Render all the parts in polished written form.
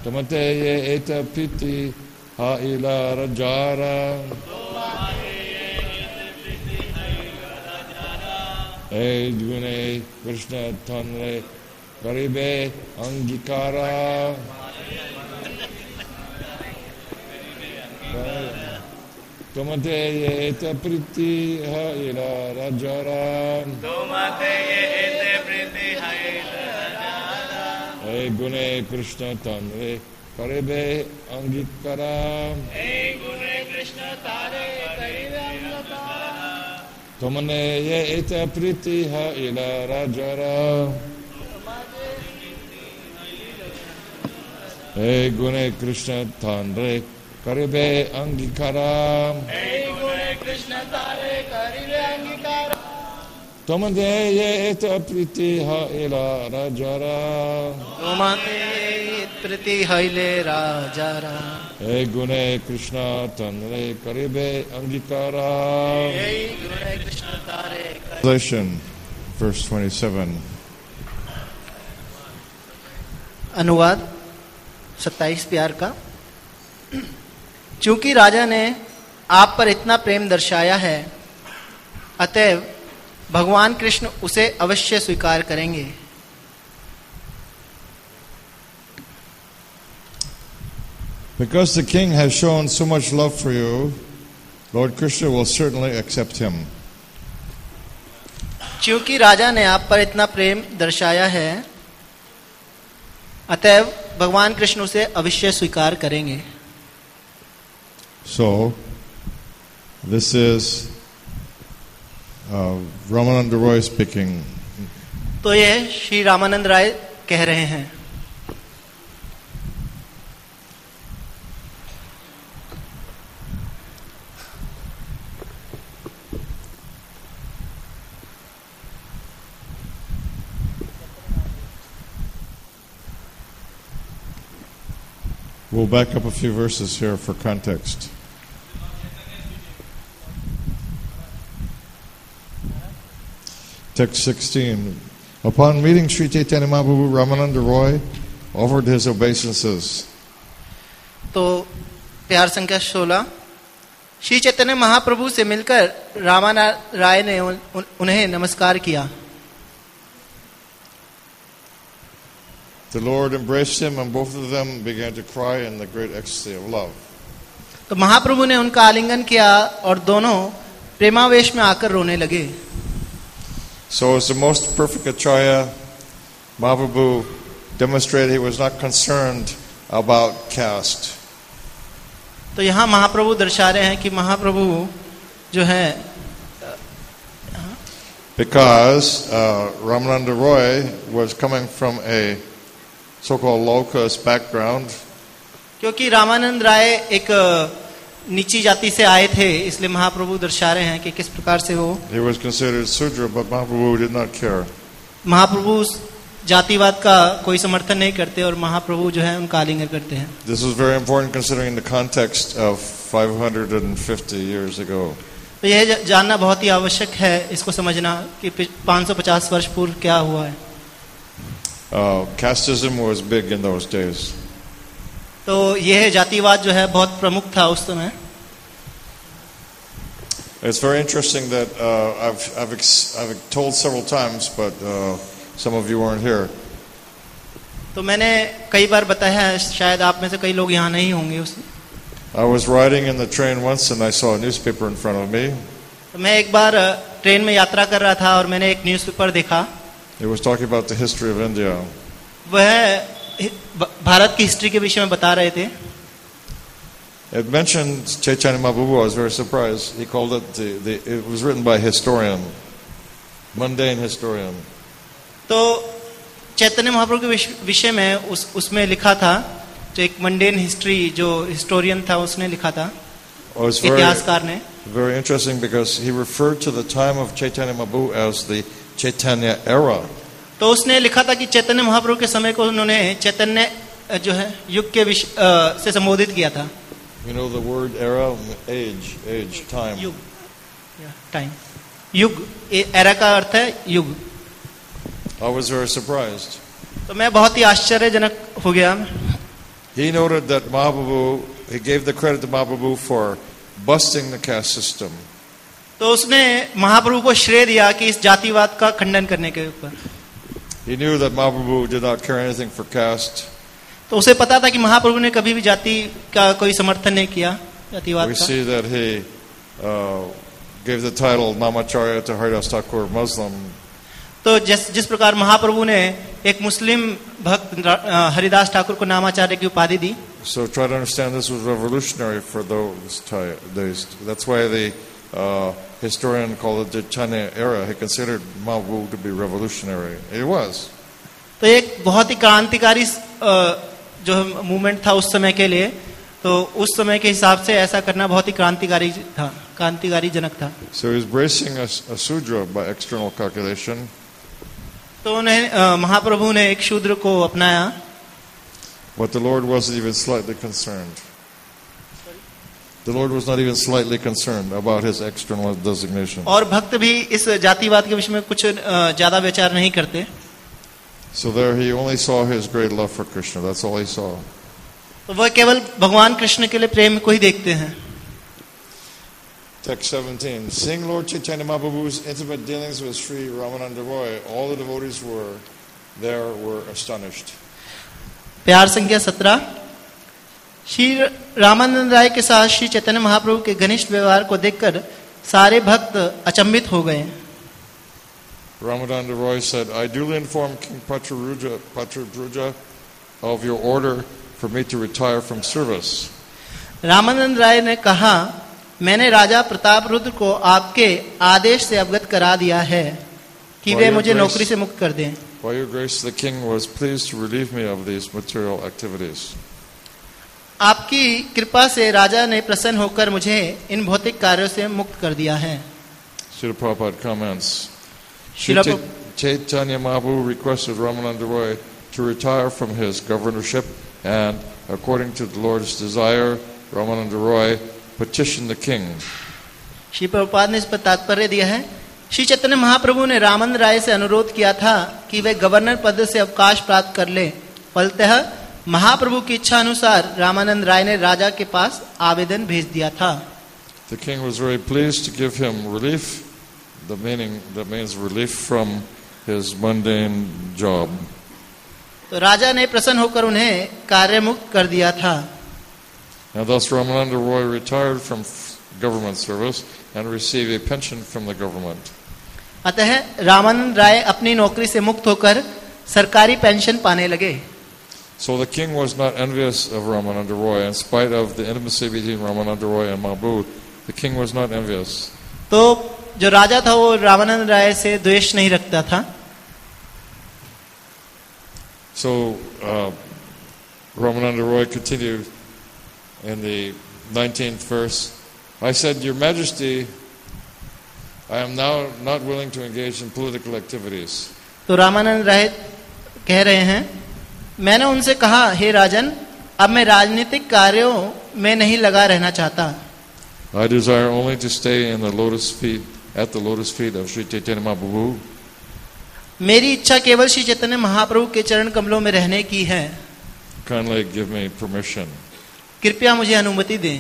Tomate ye eta priti ha ila rajara. E gune Krishna tanre karibe angikara. Tomate ye eta priti ha ila rajara. Tomate ye eta priti ha ila rajara. E gune Krishna tanre karibe angikara. E gune Krishna tare karibe angikara. Tomane ye eta priti ha ila rajara. E gune Krishna tanre karibe angikara. E gune Krishna tare karibe angikara. Tomane ye eta priti ha ila rajara. Tomate ye priti ha ila rajara. E gune Krishna tanre karibe angikara. E gune Krishna tare karibe. Translation, verse 27. अनुवाद 27 प्यार का। चूंकि राजा ने आप पर इतना प्रेम दर्शाया है, अतएव भगवान कृष्ण उसे अवश्य स्वीकार करेंगे। Because the king has shown so much love for you, Lord Krishna will certainly accept him. क्योंकि राजा ने आप पर इतना प्रेम दर्शाया है, अतएव भगवान कृष्ण उसे अवश्य स्वीकार करेंगे। So, this is Ramananda Roy speaking. तो ये श्री रामानंद राय कह रहे हैं। We'll back up a few verses here for context. Text 16. Upon meeting Sri Chaitanya Mahaprabhu, Ramananda Roy offered his obeisances. तो प्यार संख्या 16, श्री चैतन्य महाप्रभु से मिलकर रामानंद राय ने उन्हें नमस्कार किया। The Lord embraced him, and both of them began to cry in the great ecstasy of love. तो महाप्रभु ने उनका आलिंगन किया और दोनों प्रेमावेश में आकर रोने लगे। So, as the most perfect Acharya, Mahaprabhu demonstrated he was not concerned about caste. तो यहाँ महाप्रभु दर्शा रहे हैं कि महाप्रभु जो है, Because Ramananda Roy was coming from a so-called low-caste background, क्योंकि रामानंद राय एक नीची जाति से आए थे, इसलिए महाप्रभु दर्शा रहे हैं कि किस प्रकार से वो he was considered Sudra, but Mahaprabhu did not care. महाप्रभु जातिवाद का कोई समर्थन नहीं करते और महाप्रभु जो है उनका आलिंगन करते हैं। This was very important considering the context of 550 years ago. तो यह जानना बहुत ही आवश्यक है, इसको समझना कि 550 वर्ष पूर्व क्या हुआ है। Casteism was big in those days. तो यह जातिवाद जो है बहुत प्रमुख था उस समय। It's very interesting that I've told several times, but some of you weren't here. तो मैंने कई बार बताया है, शायद आप में से कई लोग यहाँ नहीं होंगे उस। I was riding in the train once and I saw a newspaper in front of me. तो मैं एक बार ट्रेन में यात्रा कर रहा था और मैंने एक न्यूज़पेपर देखा। It was talking about the history of India. वह भारत की हिस्ट्री के विषय में बता रहे थे। It mentioned Chaitanya Mahaprabhu. I was very surprised. He called it it was written by a historian, mundane historian. तो चैतन्य महाप्रभु के विषय में उसमें लिखा था, जो एक मंडेन हिस्ट्री जो हिस्टोरियन था उसने लिखा था, इतिहासकार ने। Very interesting because he referred to the time of Chaitanya Mahaprabhu as the Chaitanya era. तो उसने लिखा था कि चैतन्य महाप्रभु के समय को उन्होंने चैतन्य जो है युग के से संबोधित किया था। You know the word era, age, time. युग, टाइम, युग, एरा का अर्थ है युग। I was very surprised. तो मैं बहुत ही आश्चर्यजनक हो गया। He noted that Mahaprabhu, he gave the credit to Mahaprabhu for busting the caste system. तो उसने महाप्रभु को श्रेय दिया कि इस जातिवाद का खंडन करने के ऊपर. He knew that Mahaprabhu did not care anything for caste. तो उसे पता था कि महाप्रभु ने कभी भी जाति का कोई समर्थन नहीं किया, जातिवाद We का. see that he gave the title Namacharya to Haridas Thakur, Muslim. तो जिस प्रकार महाप्रभु ने एक मुस्लिम भक्त हरिदास ठाकुर को नामाचार्य की उपाधि दी. So try to understand this was revolutionary for those days. That's why the historian called it the Chaitanya era. He considered Mahaprabhu to be revolutionary. It was. तो एक बहुत ही क्रांतिकारी जो मूवमेंट था उस समय के लिए, तो उस समय के हिसाब से ऐसा करना बहुत ही क्रांतिकारी जनक था. So he was bracing a Sudra by external calculation. तो उन्हें महाप्रभु ने एक शूद्र को अपनाया. But the Lord wasn't even slightly concerned. The Lord was not even slightly concerned about his external designation. और भक्त भी इस जातिवाद के विषय में कुछ ज्यादा विचार नहीं करते. So there he only saw his great love for Krishna. That's all he saw. तो वह केवल भगवान कृष्ण के लिए प्रेम को ही देखते हैं. Text 17. Seeing Lord Chaitanya Mahaprabhu's intimate dealings with Sri Ramananda Roy, all the devotees were astonished. प्यार संख्या 17. श्री रामानंद राय के साथ श्री चैतन्य महाप्रभु के घनिष्ठ व्यवहार को देखकर सारे भक्त अचंभित हो गए. Ramananda Roy said, I duly informed King Patrabhuja of your order for me to retire from service. Ramanand राय ने कहा, मैंने राजा प्रताप रुद्र को आपके आदेश से अवगत करा दिया है कि वे मुझे नौकरी से मुक्त कर दें. By your grace, the king was pleased to relieve me of these material activities. आपकी कृपा से राजा ने प्रसन्न होकर मुझे इन भौतिक कार्यों से मुक्त कर दिया है. Srila Prabhupada comments. Sri Chaitanya Mahaprabhu requested Ramananda Roy to retire from his governorship, and according to the Lord's desire, Ramananda Roy petitioned the king. Shri Prabhupada ने इस पर तात्पर्य दिया है. श्री चैतन्य महाप्रभु ने रामानंद राय से अनुरोध किया था कि वे गवर्नर पद से अवकाश प्राप्त कर ले. फलतः महाप्रभु की इच्छा अनुसार रामानंद राय ने राजा के पास आवेदन भेज दिया था. The king was very pleased to give him relief. That means relief from his mundane job. तो राजा ने प्रसन्न होकर उन्हें कार्य मुक्त कर दिया था. And thus Ramananda Roy retired from government service and received a pension from the government. अतः रामानंद राय अपनी नौकरी से मुक्त होकर सरकारी पेंशन पाने लगे. So the king was not envious of Ramananda Roy. In spite of the intimacy between Ramananda Roy and Mahaprabhu, the king was not envious. तो जो राजा था वो रामानंद राय से द्वेष नहीं रखता था. So Ramananda Roy continued in the 19th verse. I said, Your Majesty, I am now not willing to engage in political activities. तो रामानंद राय कह रहे हैं, मैंने उनसे कहा, हे राजन, अब मैं राजनीतिक कार्यों में नहीं लगा रहना चाहता. I desire only to stay in the lotus feet, at the lotus feet of Sri Chaitanya Mahaprabhu. मेरी इच्छा केवल श्री चैतन्य महाप्रभु के चरण कमलों में रहने की है. Kindly give me permission. कृपया मुझे अनुमति दें.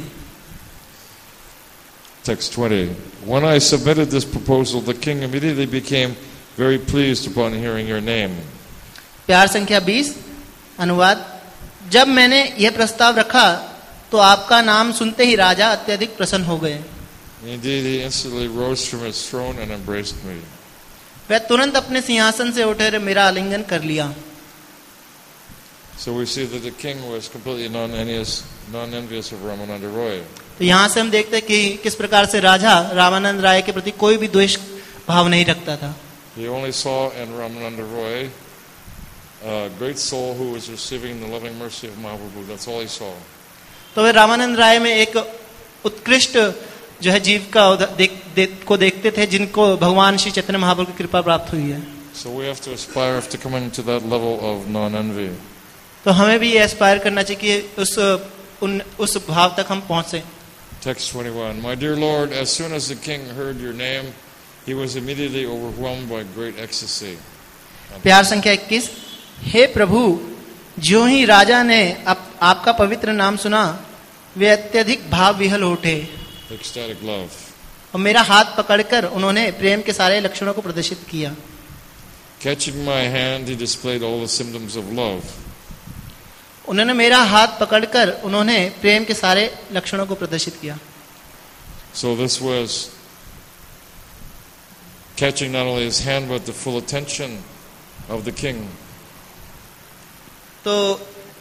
Text 20. When I submitted this proposal, the king immediately became very pleased upon hearing your name. प्यार संख्या 20. अनुवाद. जब मैंने यह प्रस्ताव रखा तो आपका नाम सुनते ही राजा अत्यधिक प्रसन्न हो गए. Indeed, he instantly rose from his throne and embraced me. वह तुरंत अपने सिंहासन से उठे और मेरा आलिंगन कर लिया. So we see that the king was completely non-envious of Ramananda Roy. तो यहाँ से हम देखते हैं कि किस प्रकार से राजा रामानंद राय के प्रति कोई भी द्वेष भाव नहीं रखता था. He only saw in Ramananda Roy a great soul who was receiving the loving mercy of Mahaprabhu. That's all he saw. तो वे रामानंद राय में एक उत्कृष्ट जो है जीव को देखते थे जिनको भगवान श्री चैतन्य महाप्रभु की कृपा प्राप्त हुई है. So we have to aspire to come into that level of non-envy. तो हमें भी ये एस्पायर करना चाहिए कि उस भाव तक हम पहुंचे. Text 21. My dear Lord, as soon as the king heard your name, he was immediately overwhelmed by great ecstasy. प्यार संख्या 21. हे प्रभु, जो ही राजा ने आपका पवित्र नाम सुना, वे अत्यधिक भाव विहल उठे। Ecstatic love. और मेरा हाथ पकड़कर उन्होंने प्रेम के सारे लक्षणों को प्रदर्शित किया। Catching my hand, he displayed all the symptoms of love. उन्होंने मेरा हाथ पकड़कर उन्होंने प्रेम के सारे लक्षणों को प्रदर्शित किया। So this was catching not only his hand but the full attention of the king. तो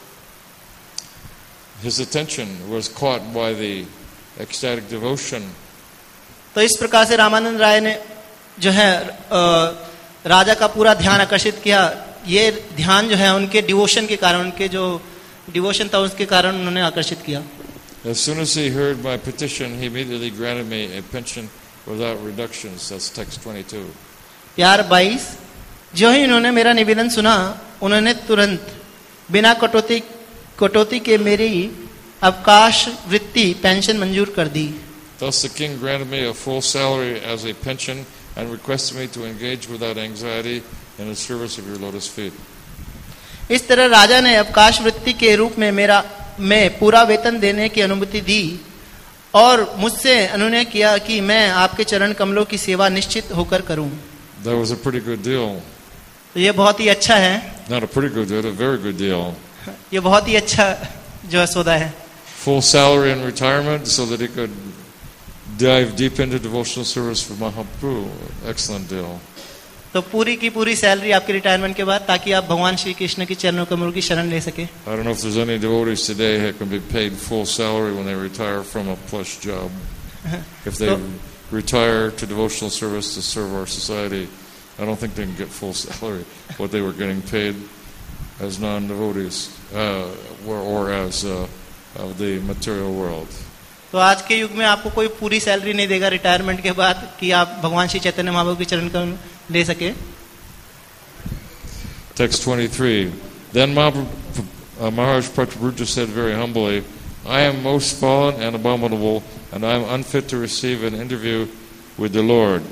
His attention was caught by the ecstatic devotion. तो इस प्रकार से रामानंद राय ने जो है राजा का पूरा ध्यान आकर्षित किया। ये ध्यान जो है उनके डिवोशन के कारण, उनके जो डिवोशन था उसके कारण उन्होंने आकर्षित किया। As soon as he heard my petition, he immediately granted me a pension without reductions. That's text 22. प्यार 22, जो ही उन्होंने मेरा निवेदन सुना, उन्होंने तुरंत बिना कटौती के मेरी अवकाश वृत्ति पेंशन मंजूर कर दी। Thus the king granted me a full salary as a pension and requested me to engage without anxiety in the service of your lotus feet. इस तरह राजा ने अवकाश वृत्ति के रूप में मैं पूरा वेतन देने की अनुमति दी और मुझसे अनुनय किया कि मैं आपके चरण कमलों की सेवा निश्चित होकर करूं। That was a pretty good deal. तो ये बहुत ही अच्छा है। Not a pretty good deal, a very good deal. ये बहुत ही अच्छा जो सौदा है। Full salary and retirement so that he could dive deep into devotional service for Mahaprabhu. Excellent deal. तो पूरी की पूरी सैलरी आपके रिटायरमेंट के बाद, ताकि आप भगवान श्री कृष्ण की चरणों कमलों की शरण ले सके। I don't know if there's any devotees today who can be paid full salary when they retire from a plush job. If they retire to devotional service to serve our society, I don't think they can get full salary what they were getting paid as non-devotees or as of the material world. तो आज के युग में आपको कोई पूरी salary नहीं देगा रिटायरमेंट के बाद कि आप भगवान श्री चैतन्य महाप्रभु के चरण कमल ले सके। Text 23. Then Maharaj Prataparudra said very humbly, I am most fallen and abominable, and I am unfit to receive an interview with the Lord.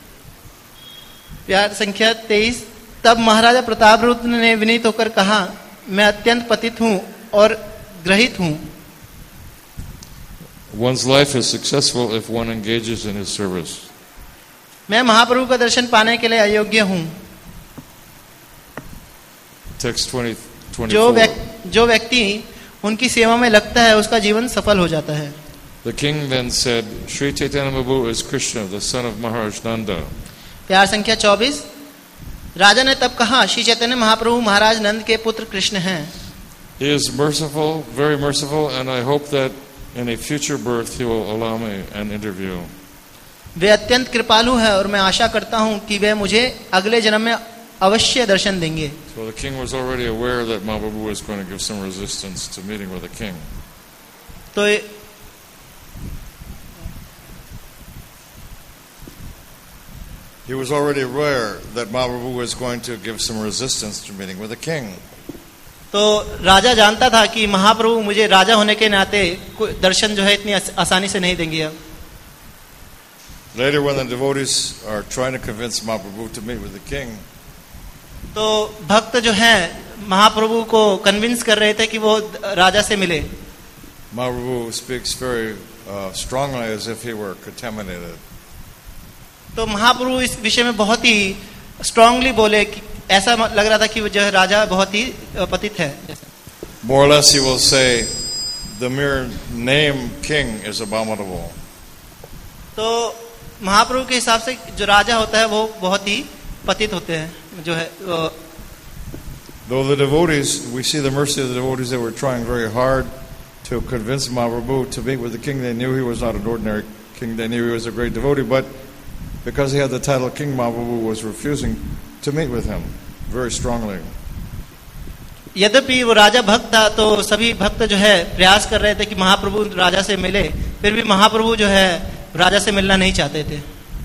प्यार संख्या 23। तब महाराजा प्रतापरुद्र ने विनीत होकर कहा, मैं अत्यंत पतित हूँ और ग्रहित हूँ। One's life is successful if one engages in his service. मैं महाप्रभु का दर्शन पाने के लिए अयोग्य हूँ। Text 24. जो व्यक्ति उनकी सेवा में लगता है उसका जीवन सफल हो जाता है। The king then said, Sri Chaitanya Mahaprabhu is Krishna, the son of Maharaj Nanda. प्यार संख्या 24। राजा ने तब कहा, श्री चैतन्य महाप्रभु महाराज नंद के पुत्र कृष्ण हैं। He is merciful, very merciful, and I hope that in a future birth he will allow me an interview. वे अत्यंत कृपालु है और मैं आशा करता हूँ कि वे मुझे अगले जन्म में अवश्य दर्शन देंगे। So the king was already aware that Mahaprabhu was going to give some resistance to meeting with the king. तो He was already aware that Mahaprabhu was going to give some resistance to meeting with the king. तो राजा जानता था कि महाप्रभु मुझे राजा होने के नाते दर्शन जो है इतनी आसानी से नहीं देंगे। अब Later, when the devotees are trying to convince Mahaprabhu to meet with the king, तो भक्त जो है महाप्रभु को कन्विंस कर रहे थे कि वो राजा से मिले। Mahaprabhu speaks very strongly as if he were contaminated. तो महाप्रभु इस विषय में बहुत ही स्ट्रांगली बोले कि ऐसा लग रहा था कि वो जो है राजा बहुत ही पतित है। More or less, he will say, the mere name king is abominable. तो महाप्रभु के हिसाब से जो राजा होता है वो बहुत ही पतित होते हैं जो है। Though the devotees, we see the mercy of the devotees that were trying very hard to convince Mahaprabhu to meet with the king. They knew he was not an ordinary king. They knew he was a great devotee, but because he had the title king, Mahaprabhu was refusing to meet with him very strongly. यद्यपि वो राजा भक्त था तो सभी भक्त जो है प्रयास कर रहे थे कि महाप्रभु राजा से मिले, फिर भी महाप्रभु जो है राजा से मिलना नहीं चाहते थे।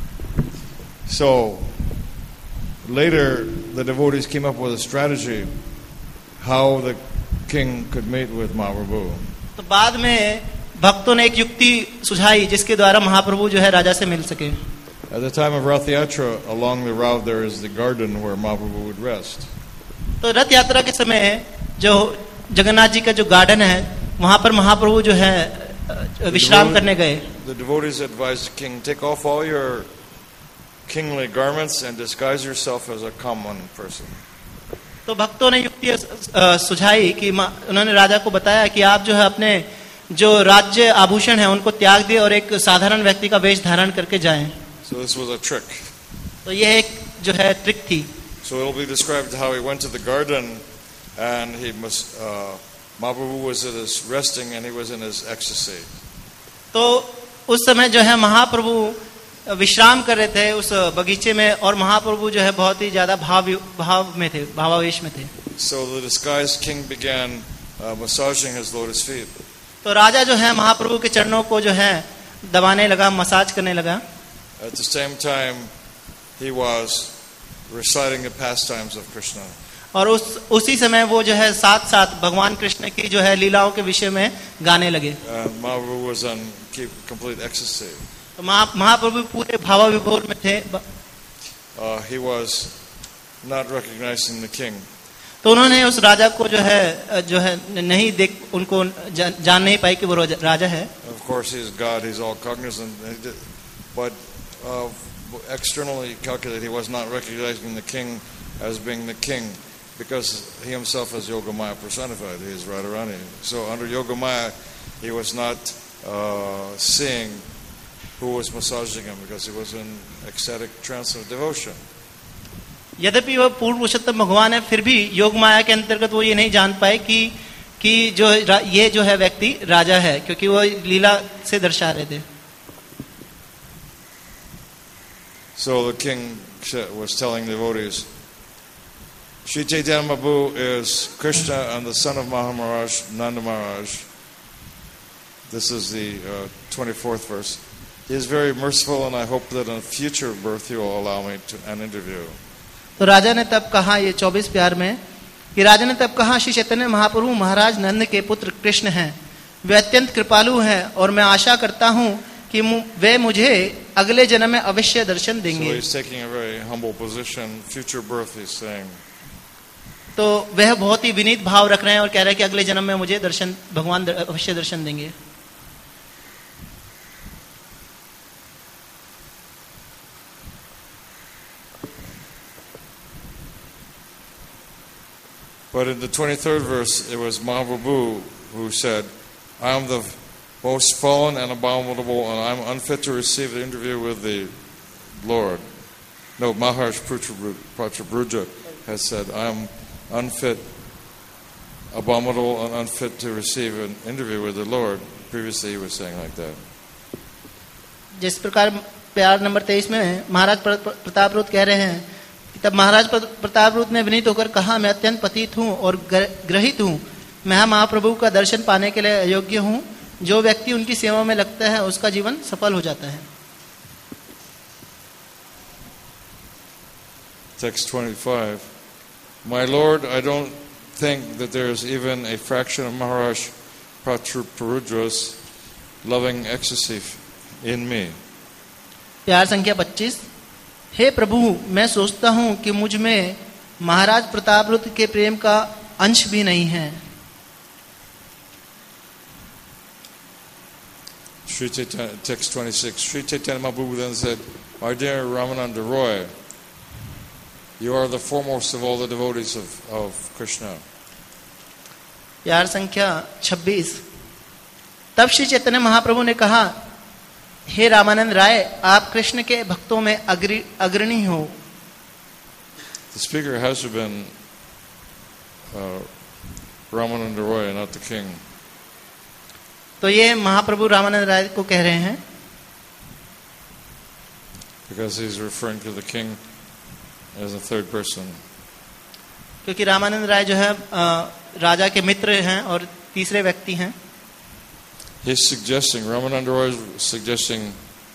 So later the devotees came up with a strategy how the king could meet with Mahaprabhu. तो बाद में भक्तों ने एक युक्ति सुझाई जिसके द्वारा महाप्रभु जो है राजा से मिल सके। At the time of Rath Yatra, along the route there is the garden where Mahaprabhu would rest. तो रथ यात्रा के समय जो जगन्नाथ जी का जो गार्डन है वहां पर महाप्रभु जो है विश्राम करने गए. The devotees advised the king, take off all your kingly garments and disguise yourself as a common person. तो भक्तों ने युक्ति सुझाई कि उन्होंने राजा को बताया कि आप जो है अपने जो राज्य आभूषण है उनको त्याग दिए और एक साधारण व्यक्ति का वेश धारण करके जाएं. So this was a trick. तो यह एक जो है ट्रिक थी. So it will be described how he went to the garden and Mahaprabhu was at his resting and he was in his ecstasy. तो उस समय जो है महाप्रभु विश्राम कर रहे थे उस बगीचे में और महाप्रभु जो है बहुत ही ज्यादा भाव में थे, भावावेश में थे. So the disguised king began massaging his lotus feet. तो राजा जो है महाप्रभु के चरणों को जो है दबाने लगा, मसाज करने लगा. At the same time he was reciting the pastimes of Krishna. और उसी समय वो जो है साथ साथ भगवान कृष्ण की जो है लीलाओं के विषय में गाने लगे. Mahaprabhu was in complete ecstasy. तो महाप्रभु पूरे भावाविभोर में थे. He was not recognizing the king. तो उन्होंने उस राजा को जो है नहीं देख, उनको जान नहीं पाए कि वो राजा है. Of course he is God, he's all cognizant, but externally calculated he was not recognizing the king as being the king because he himself is Yogamaya personified. He is Radharani. So under Yogamaya he was not seeing who was massaging him because he was in ecstatic trance of devotion. यद्यपि वह पूर्ण पुरुषोत्तम भगवान है फिर भी योग माया के अंतर्गत वो ये नहीं जान पाए कि जो ये जो है व्यक्ति राजा है, क्योंकि वो लीला से दर्शा रहे थे. So the king was telling the devotees, Sri Chaitanya Mahaprabhu is Krishna and the son of Maharaj Nanda Maharaj. This is the 24th verse. He is very merciful and I hope that in a future birth he will allow me an interview. तो राजा ने तब कहा, ये 24 प्यार में कि राजा ने तब कहा, श्री चैतन्य महाप्रभु महाराज नंद के पुत्र कृष्ण हैं, वे अत्यंत कृपालु हैं और मैं आशा करता हूं कि वे मुझे अगले जन्म में अवश्य दर्शन देंगे. So he's taking a very humble position. Future birth, he's saying. तो वह बहुत ही विनीत भाव रख रहे हैं और कह रहे हैं कि अगले जन्म में मुझे भगवान अवश्य दर्शन देंगे. But in the 23rd verse, it was Mahaprabhu who said, I am the most fallen and abominable, and I am unfit to receive the interview with the Lord. No, Maharaj Pratabruja has said, I am unfit, abominable, and unfit to receive an interview with the Lord. Previously he was saying like that. जिस प्रकार प्यार number 23 में महाराज प्रतापरुद्र कह रहे हैं, तब महाराज प्रतापरुद्र ने विनीत होकर कहा, मैं अत्यंत पतित हूँ और ग्रहित हूँ, मैं महाप्रभु का दर्शन पाने के लिए अयोग्य हूँ. जो व्यक्ति उनकी सेवा में लगता है उसका जीवन सफल हो जाता है. Text 25. My Lord, I don't think that there is even a fraction of Maharaj Prataparudra's loving ecstasy in me. प्यार संख्या 25. हे प्रभु, मैं सोचता हूँ कि मुझ में महाराज प्रतापरुद्र के प्रेम का अंश भी नहीं है. Sri Chaitanya, text 26. Sri Chaitanya Mahaprabhu then said, my dear Ramananda Roy, you are the foremost of all the devotees of Krishna. प्यार संख्या 26. तब श्री चैतन्य महाप्रभु ने कहा, हे रामानंद राय, आप कृष्ण के भक्तों में अग्रणी हो. The speaker has been Ramananda Roy, not the king. तो ये महाप्रभु रामानंद राय को कह रहे हैं. Because he's referring to the king as a third person. क्योंकि रामानंद राय जो है राजा के मित्र हैं और तीसरे व्यक्ति हैं. He's suggesting, Ramananda Roy is suggesting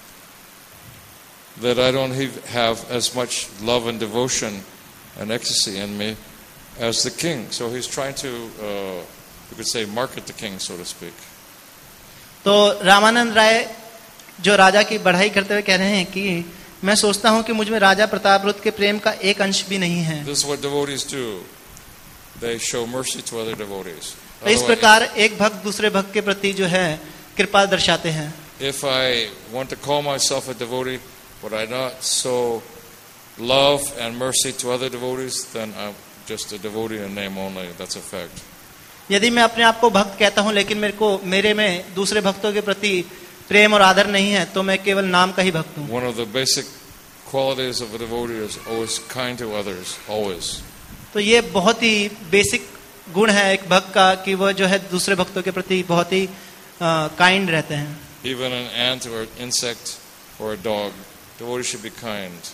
that I don't have as much love and devotion and ecstasy in me as the king. So he's trying to, you could say, market the king, so to speak. तो रामानंद राय जो राजा की बढ़ाई करते हुए कह रहे हैं कि मैं सोचता हूं कि मुझ में राजा प्रतापरुद्र के प्रेम का एक अंश भी नहीं है. This is what devotees do. They show mercy to other devotees. तो इस प्रकार एक भक्त दूसरे भक्त के प्रति जो है कृपा दर्शाते हैं. If I want to call myself a devotee, but I not show love and mercy to other devotees, then I'm just a devotee in name only. That's a fact. यदि मैं अपने आप को भक्त कहता हूं लेकिन मेरे में दूसरे भक्तों के प्रति प्रेम और आदर नहीं है, तो मैं केवल नाम का ही भक्त हूं. One of the basic qualities of a devotee is always kind to others, always. तो ये बहुत ही बेसिक गुण है एक भक्त का कि वह जो है दूसरे भक्तों के प्रति बहुत ही काइंड रहते हैं. Even an ant or an insect or a dog, devotees should be kind.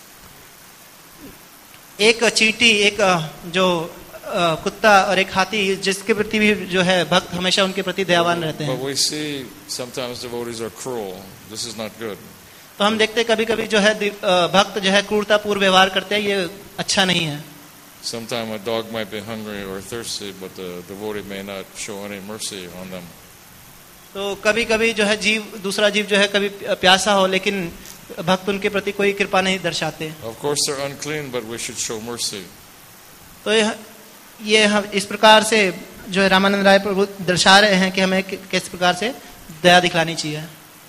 एक चींटी, एक जो कुत्ता और एक हाथी, जिसके प्रति भी जो है भक्त हमेशा उनके प्रति दयावान रहते हैं. But we see sometimes devotees are cruel. This is not good. तो हम देखते कभी-कभी जो है भक्त जो है क्रूरतापूर्ण व्यवहार करते हैं, ये अच्छा नहीं है. Sometimes a dog might be hungry or thirsty, but the devotee may not show any mercy on them. तो कभी-कभी जो है दूसरा जीव जो है कभी प्यासा हो, लेकिन भक्त उनके प्रति कोई कृपा नहीं दर्शाते. Of course they're unclean, but we should show mercy. तो ये इस प्रकार से जो है रामानंद राय प्रभु दर्शा रहे हैं कि हमें किस प्रकार से दया दिखलानी चाहिए.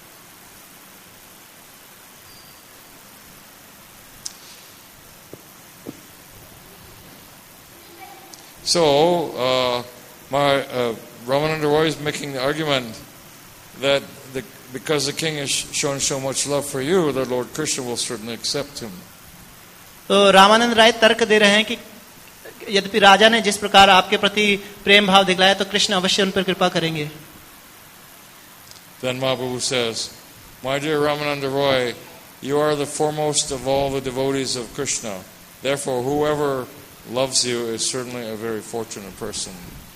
So, Ramananda Roy is making the argument that because the king has shown so much love for you, the Lord Krishna will certainly accept him. तो रामानंद राय तर्क दे रहे हैं कि यद्यपि राजा ने जिस प्रकार आपके प्रति प्रेम भाव दिखलाया, तो कृष्ण अवश्य उन पर कृपा करेंगे. Then Mahaprabhu says, "My dear Ramananda Roy, you are the foremost of all the devotees of Krishna. Therefore, whoever loves you is certainly a very fortunate person."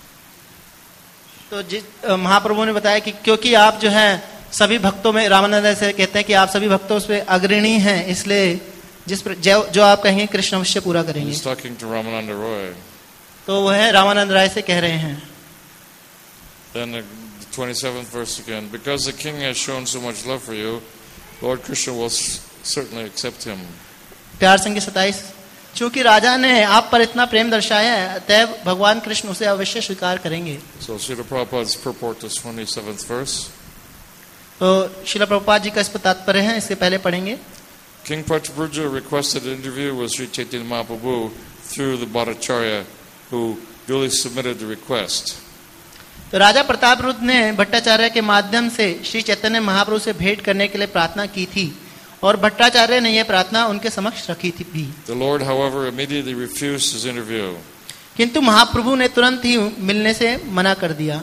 तो महाप्रभु ने बताया कि क्योंकि आप जो है सभी भक्तों में, रामानंद से कहते हैं कि आप सभी भक्तों में अग्रणी हैं, इसलिए जो आप कहेंगे कृष्ण अवश्य पूरा करेंगे. He's talking to Ramananda Roy. तो वह रामानंद राय से कह रहे हैं. Then the 27th verse again, because the king has shown so much love for you, Lord Krishna will certainly accept him. प्यार संख्या 27, क्योंकि राजा ने आप पर इतना प्रेम दर्शाया है, अतः भगवान कृष्ण उसे अवश्य स्वीकार करेंगे. So Srila Prabhupada's purport to 27th verse. तो श्रील प्रभुपाद जी का इस पर तात्पर्य है, इसके पहले पढ़ेंगे. King Prataparudra requested an interview with Sri Chaitanya Mahaprabhu through the Bhattacharya, who duly submitted the request. तो राजा प्रतापरुद्र ने भट्टाचार्य के माध्यम से श्री चैतन्य महाप्रभु से भेंट करने के लिए प्रार्थना की थी, और भट्टाचार्य ने यह प्रार्थना उनके समक्ष रखी थी भी. The Lord, however, immediately refused his interview. किंतु महाप्रभु ने तुरंत ही मिलने से मना कर दिया.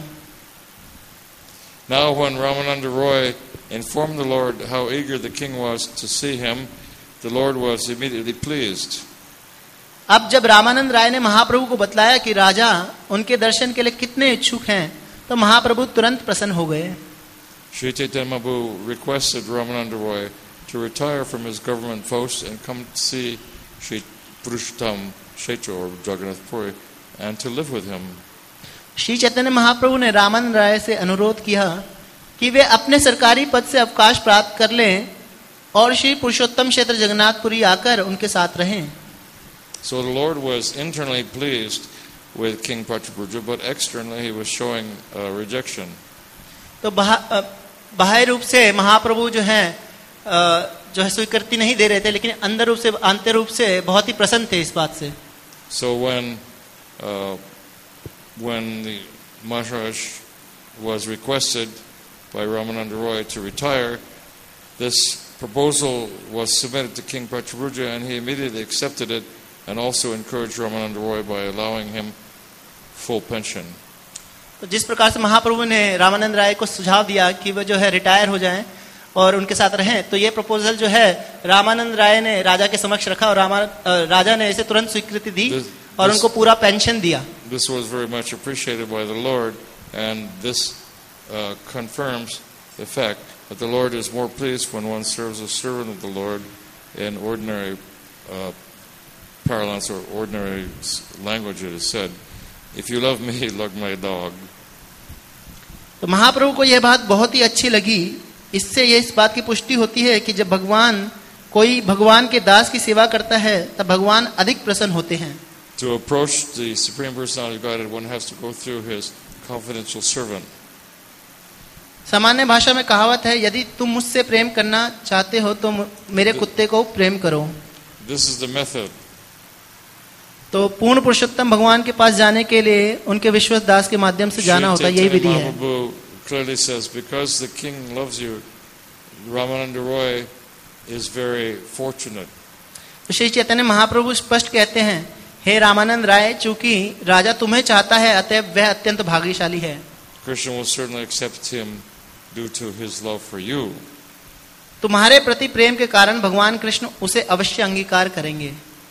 Now when Ramananda Roy informed the Lord how eager the king was to see him, the Lord was immediately pleased. अब जब रामानंद राय ने महाप्रभु को बतलाया कि राजा उनके दर्शन के लिए कितने इच्छुक हैं, तो महाप्रभु तुरंत प्रसन्न हो गए. Sri Chaitanya Mahaprabhu requested Ramananda Roy to retire from his government post and come see Sri Purushottam Kshetra or Jagannath Puri and to live with him. Shri Chaitanya Mahaprabhu ने रामानंद राय से अनुरोध किया कि वे अपने सरकारी पद से अवकाश प्राप्त कर लें और श्री पुरुषोत्तम क्षेत्र जगन्नाथपुरी आकर उनके साथ रहें. So the Lord was internally pleased with King Prataparudra, but externally he was showing rejection. तो बाह्य रूप से महाप्रभु जो है स्वीकृति नहीं दे रहे थे, लेकिन अंदर रूप से, आंतरिक रूप से बहुत ही प्रसन्न थे इस बात से. So when the Maharaj was requested by Ramananda Roy to retire, this proposal was submitted to King Prataparudra, and he immediately accepted it and also encouraged Ramananda Roy by allowing him full pension. तो जिस प्रकार से महाप्रभु ने रामानंद राय को सुझाव दिया कि वह जो है रिटायर हो जाएं और उनके साथ रहें, तो ये प्रपोजल जो है रामानंद राय ने राजा के समक्ष रखा और राजा ने इसे तुरंत स्वीकृति दी और उनको पूरा पेंशन दिया. This was very much appreciated by the Lord, and this confirms the fact that the Lord is more pleased when one serves a servant of the Lord in ordinary parlance or ordinary language. It is said, "If you love me, love my dog." तो महाप्रभु को यह बात बहुत ही अच्छी लगी. इससे ये इस बात की पुष्टि होती है कि जब कोई भगवान के दास की सेवा करता है, तब भगवान अधिक प्रसन्न होते हैं. To approach the Supreme Personality of Godhead, one has to go through his confidential servant. सामान्य भाषा में कहावत है, यदि तुम मुझसे प्रेम करना चाहते हो तो मेरे कुत्ते को प्रेम करो. This is the method. तो पूर्ण पुरुषोत्तम भगवान के पास जाने के लिए उनके विश्वास दास के माध्यम से जाना होता है. यही विधि है. Mahaprabhu clearly says, because the king loves you, Ramananda Roy is very fortunate. Shri Chaitanya Mahaprabhu स्पष्ट कहते हैं, हे रामानंद राय, चूंकि राजा तुम्हें चाहता है अतः वह अत्यंत भाग्यशाली है. Krishna will certainly accept him due to his love for you. तुम्हारे प्रति प्रेम के कारण भगवान कृष्ण उसे अवश्य अंगीकार करेंगे.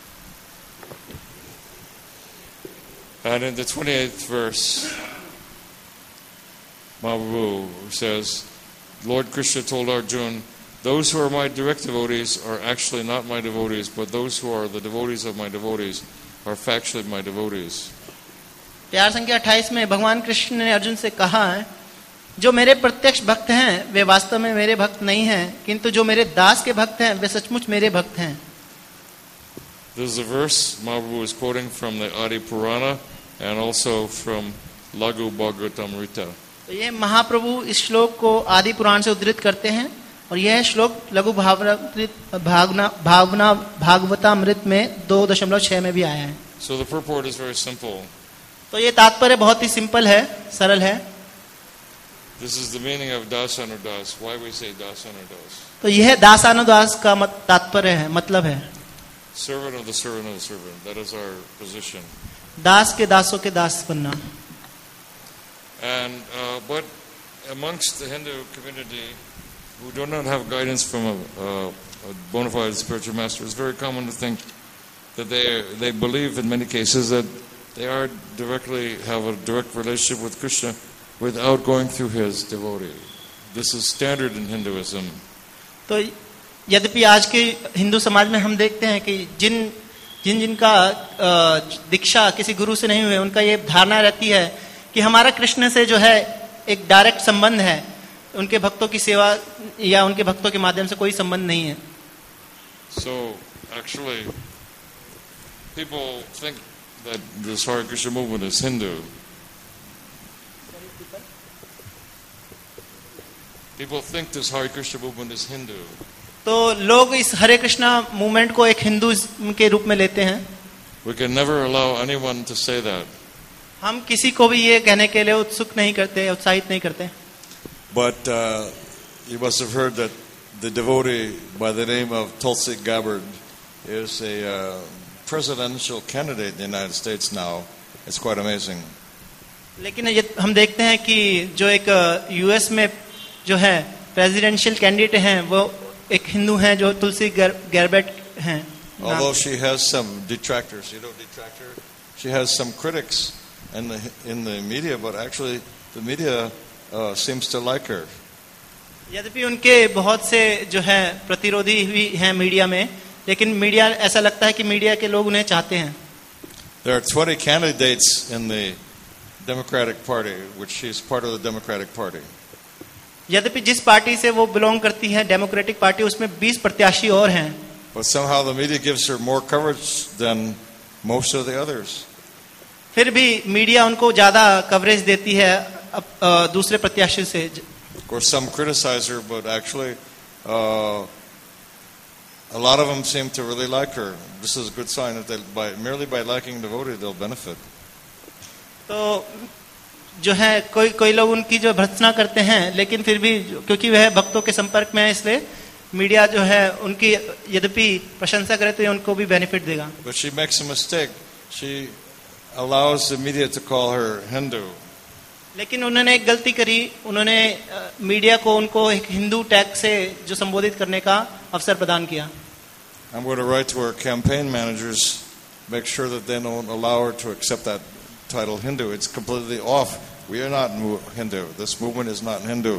And in the 28th verse, Mahaprabhu says, Lord Krishna told Arjuna, those who are my direct devotees are actually not my devotees, but those who are the devotees of my devotees are factually my devotees. प्यार संख्या 28 में भगवान कृष्ण ने अर्जुन से कहा है, जो मेरे प्रत्यक्ष भक्त हैं वे वास्तव में मेरे भक्त नहीं हैं, किंतु जो मेरे दास के भक्त हैं वे सचमुच मेरे भक्त हैं. This is a verse Mahaprabhu is quoting from the Adi Purana and also from Laghu Bhagavatamrita. तो ये महाप्रभु इस श्लोक को आदि पुराण से उद्धृत करते हैं और यह श्लोक लघु भागवतामृत में 2.6 में भी आया है. So the purport is very simple. तो ये तात्पर्य बहुत ही सिंपल है, सरल है. This is the meaning of dasanudas. Why we say dasanudas? तो यह दासानुदास का तात्पर्य है, मतलब है Servant of the servant of the servant. That is our position. दास के दासों के दास बनना. And but amongst the Hindu community who do not have guidance from a bona fide spiritual master, it's very common to think that they believe in many cases that they are directly have a direct relationship with Krishna without going through his devotee. This is standard in Hinduism. तो यद्यपि आज के हिंदू समाज में हम देखते हैं कि जिनका दीक्षा किसी गुरु से नहीं हुए, उनका ये धारणा रहती है कि हमारा कृष्ण से जो है एक डायरेक्ट संबंध है, उनके भक्तों की सेवा या उनके भक्तों के माध्यम से कोई संबंध नहीं है. So actually, people think that this Hare Krishna movement is Hindu. People think this Hare Krishna movement is Hindu. तो लोग इस हरे कृष्णा मूवमेंट को एक हिंदू के रूप में लेते हैं. We can never allow anyone to say that. हम किसी को भी ये कहने के लिए उत्सुक नहीं करते, उत्साहित नहीं करते. But you must have heard that the devotee by the name of Tulsi Gabbard is a presidential candidate in the United States now. It's quite amazing. लेकिन ये हम देखते हैं कि जो एक यूएस में जो है प्रेसिडेंशियल कैंडिडेट हैं वो एक हिंदू हैं जो तुलसी गैरबेट हैं. Although she has some detractors, she has some critics in the media, but actually the media seems to like her. यद्यपि उनके बहुत से जो है प्रतिरोधी भी हैं मीडिया में, लेकिन मीडिया ऐसा लगता है कि मीडिया के लोग उन्हें चाहते हैं. There are 20 candidates in the Democratic Party, which she is part of the Democratic Party. यद्यपि जिस पार्टी से वो बिलोंग करती है, डेमोक्रेटिक पार्टी, उसमें 20 प्रत्याशी और हैं. But somehow the media gives her more coverage than most of the others. फिर भी मीडिया उनको ज्यादा कवरेज देती है दूसरे प्रत्याशी से. Of course, some criticize her, but actually, a lot of them seem to really like her. This is a good sign that merely by liking the devotee, they'll benefit. तो जो है कोई लोग उनकी जो भर्त्सना करते हैं, लेकिन फिर भी क्योंकि वह भक्तों के संपर्क में है, इसलिए मीडिया जो है उनकी यद्यपि प्रशंसा करे तो ये उनको भी बेनिफिट देगा. But she makes a mistake. She allows the media to call her Hindu. लेकिन उन्होंने एक गलती करी, उन्होंने मीडिया को उनको एक हिंदू टैग से जो संबोधित करने का अवसर प्रदान किया. I'm going to write to our campaign managers, make sure that they don't allow her to accept that title Hindu. It's completely off. We are not Hindu. This movement is not Hindu.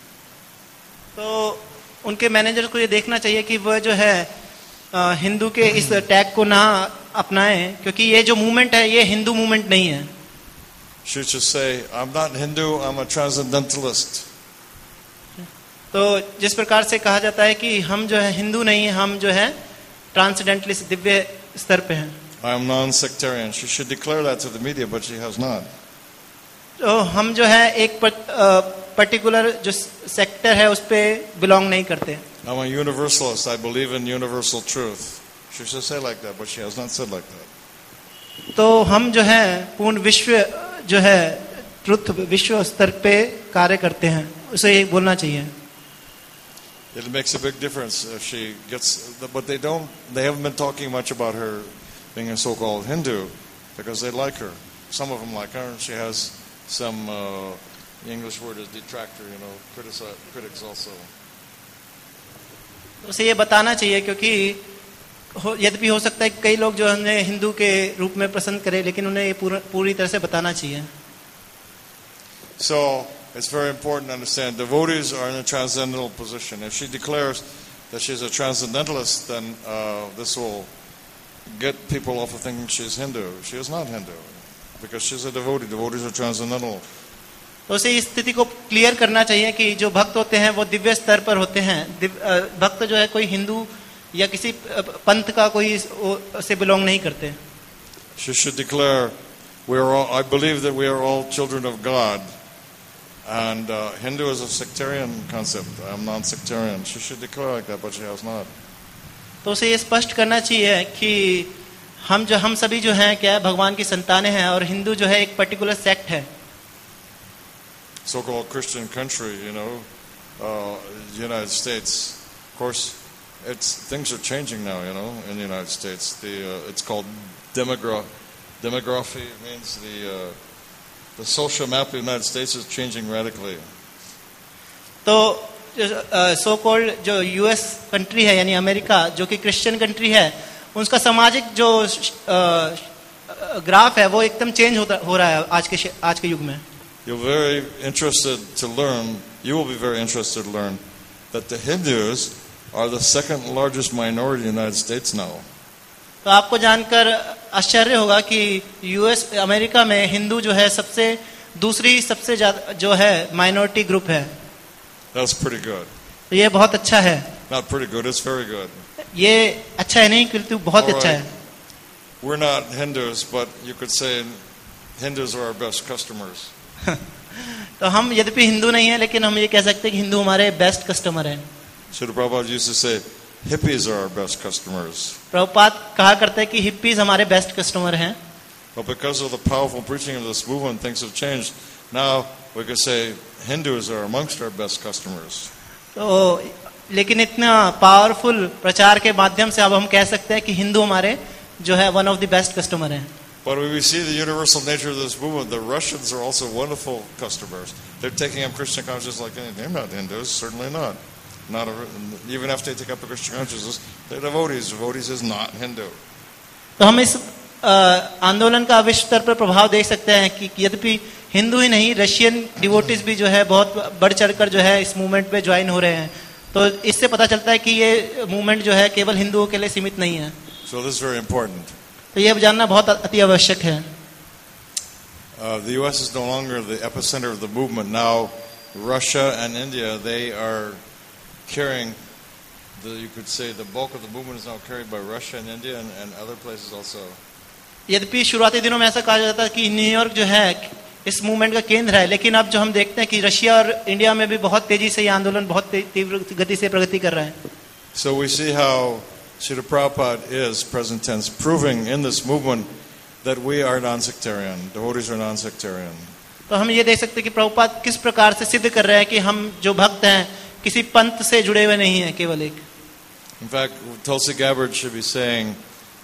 तो उनके manager को ये देखना चाहिए कि वह जो है हिंदू के इस टैग को ना अपनाएं, क्योंकि ये जो मूवमेंट है ये हिंदू मूवमेंट नहीं है. She should say, I'm not Hindu, I'm a transcendentalist. तो जिस प्रकार से कहा जाता है कि हम जो है हिंदू नहीं, हम जो है ट्रांसेंडेंटलिस्ट, दिव्य स्तर पे हैं. I am non-sectarian. She should declare that to the media, but she has not. तो हम जो है एक पर्टिकुलर जो सेक्टर है उस पे बिलोंग नहीं करते. I'm a universalist. I believe in universal truth. She should say like that, but she has not said like that. तो हम जो है पूर्ण विश्व जो है ट्रुथ विश्व स्तर पे कार्य करते हैं, उसे ये बोलना चाहिए. It makes a big difference if she gets, but they haven't been talking much about her being a so-called Hindu because they like her. Some of them like her, and she has some, the English word is detractor, critics also. उसे ये बताना चाहिए क्योंकि यद्यपि हो सकता है कई लोग जो हमें हिंदू के रूप में पसंद करें, लेकिन उन्हें ये पूरी तरह से बताना चाहिए. So it's very important to understand devotees are in a transcendental position. If she declares that she's a transcendentalist, then this will get people off of thinking she's Hindu. She is not Hindu because she's a devotee. Devotees are transcendental. तो उसे इस स्थिति को clear करना चाहिए कि जो भक्त होते हैं वो दिव्य स्तर पर होते हैं. भक्त जो है कोई हिंदू या किसी पंथ का कोई से बिलोंग नहीं करते. She should declare, I believe that we are all children of God. And Hindu is a sectarian concept. I am non-sectarian. She should declare like that, but she has not. तो उसे ये स्पष्ट करना चाहिए कि हम सभी जो हैं क्या भगवान की संतानें हैं और हिंदू जो है एक पर्टिकुलर सेक्ट है. So-called Christian country, United States. Of course, things are changing now, in the United States. It's called demography. It means the social map of the United States is changing radically. तो so called जो US country है यानी America जो कि Christian country है, उसका सामाजिक जो ग्राफ है वो एकदम चेंज हो रहा है आज के युग में. You will be very interested to learn that the Hindus are the second largest minority in the United States now. तो आपको जानकर आश्चर्य होगा कि यूएस अमेरिका में हिंदू जो है दूसरी सबसे ज्यादा जो है माइनॉरिटी ग्रुप है. That's pretty good. तो ये बहुत अच्छा है. Not pretty good, it's very good. ये अच्छा है नहीं किंतु बहुत अच्छा है. We're not Hindus, but you could say Hindus are our best customers. तो हम यद्यपि हिंदू नहीं है लेकिन हम ये कह सकते हैं कि हिंदू हमारे बेस्ट कस्टमर हैं. Srila Prabhupada used to say hippies are our best customers. Prabhupada कहा करते हैं कि हिप्पीज हमारे बेस्ट कस्टमर हैं. But because of the powerful preaching of this movement, things have changed. Now we could say Hindus are amongst our best customers. तो लेकिन इतना powerful प्रचार के माध्यम से अब हम कह सकते हैं कि हिंदू हमारे जो है one of the best customer हैं. But when we see the universal nature of this movement, the Russians are also wonderful customers. They're taking up Christian consciousness like anything. They're not Hindus, certainly not. Even after they take up the Christian consciousness, they're devotees. Devotees is not Hindu. तो हम इस आंदोलन का विश्व स्तर पर प्रभाव देख सकते हैं कि यद्यपि हिंदू ही नहीं रशियन डिवोटीज भी जो है बहुत बढ़ चढ़कर जो है इस मूवमेंट पे ज्वाइन हो रहे हैं. तो इससे पता चलता है कि ये मूवमेंट जो है केवल हिंदुओं के लिए सीमित नहीं है. So this is very important. तो ये जानना बहुत अति आवश्यक है. The U.S. is no longer the epicenter of the movement. Now Russia and India, they are carrying you could say the bulk of the movement is now carried by Russia and India and other places also. यद्यपि शुरुआती दिनों में ऐसा कहा जाता है कि New York जो है इस मूवमेंट का केंद्र है, लेकिन अब जो हम देखते हैं कि रशिया और इंडिया में भी बहुत तेजी से ये आंदोलन बहुत तीव्र गति से प्रगति कर रहा है. So we see how Srila Prabhupada is, present tense, proving in this movement that we are non-sectarian, devotees are non-sectarian. तो हम ये देख सकते हैं कि प्रभुपाद किस प्रकार से सिद्ध कर रहे हैं कि हम जो भक्त हैं किसी पंथ से जुड़े हुए नहीं हैं, केवल एक. In fact, Tulsi Gabbard should be saying,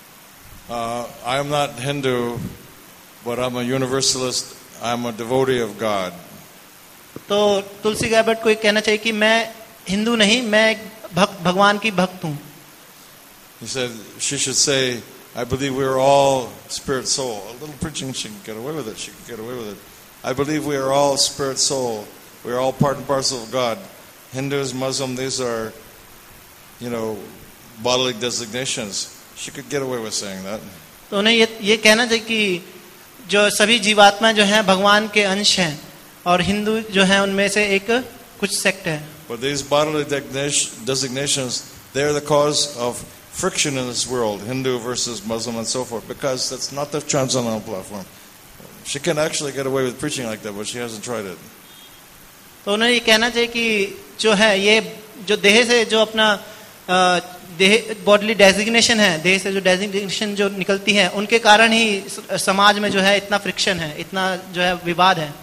I am not Hindu, but I'm a universalist, I'm a devotee of God. तो तुलसी गैबर्ट को ये कहना चाहिए कि मैं हिंदू नहीं, मैं भगवान की भक्त हूँ. He said she should say, I believe we are all spirit soul. A little preaching, she can get away with it. She can get away with it. I believe we are all spirit soul. We are all part and parcel of God. Hindus, Muslim, these are, bodily designations. She could get away with saying that. तो उन्हें ये कहना चाहिए कि जो सभी जीवात्मा जो हैं भगवान के अंश हैं और हिंदू जो हैं उनमें से एक कुछ सेक्ट है. But these bodily designations, they are the cause of friction in this world, Hindu versus Muslim and so forth, because that's not the transcendental platform. She can actually get away with preaching like that, but she hasn't tried it. तो उन्हें ये कहना चाहिए कि जो है ये जो देह से जो अपना देह बॉडली डेजिग्नेशन है, देह से जो डेजिग्नेशन जो निकलती है, उनके कारण ही समाज में जो है इतना फ्रिक्शन है, इतना जो है विवाद है.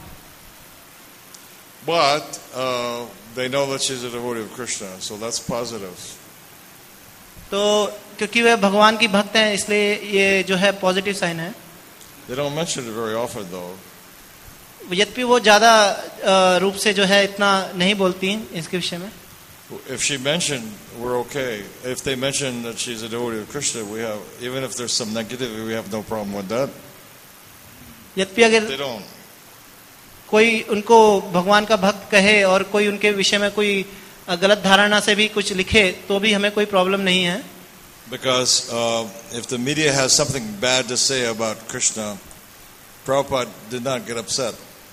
But they know that she's a devotee of Krishna, so that's positive. तो क्योंकि वे भगवान की भक्त हैं, इसलिए ये जो है पॉजिटिव साइन है. They don't mention it very often, though. यद्यपि वो ज्यादा रूप से जो है इतना नहीं बोलती इसके विषय में. If she mentioned, we're okay. If they mention that she's a devotee of Krishna, we have, even if there's some negativity, we have no problem with that. यद्यपि अगर They don't. कोई उनको भगवान का भक्त कहे और कोई उनके विषय में कोई गलत धारणा से भी कुछ लिखे तो भी हमें कोई प्रॉब्लम नहीं है. Because if the media has something bad to say about Krishna, Prabhupada did not get upset.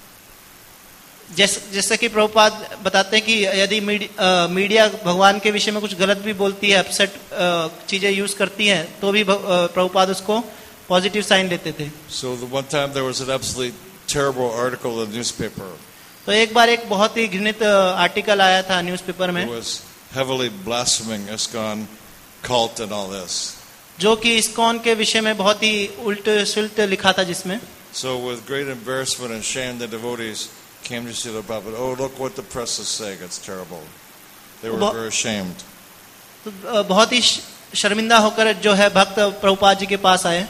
जैसे कि प्रभुपाद बताते हैं कि यदि मीडिया भगवान के विषय में कुछ गलत भी बोलती है, अपसेट चीजें यूज करती हैं, तो भी प्रभुपाद उसको पॉजिटिव साइन देते थे. So the one time there was an absolutely terrible article in the newspaper. तो एक बार एक बहुत ही घृणित आर्टिकल आया था न्यूज़पेपर में. It was heavily blaspheming ISKCON cult and all this. जो कि इस्कॉन के विषय में बहुत ही उल्ट सुल्ट लिखा था जिसमें. So with great embarrassment and shame, the devotees came to see the Prabhupada. Oh, look what the press is saying. It's terrible. They were very ashamed. तो बहुत ही शर्मिंदा होकर जो है भक्त प्रभुपाद जी के पास आए.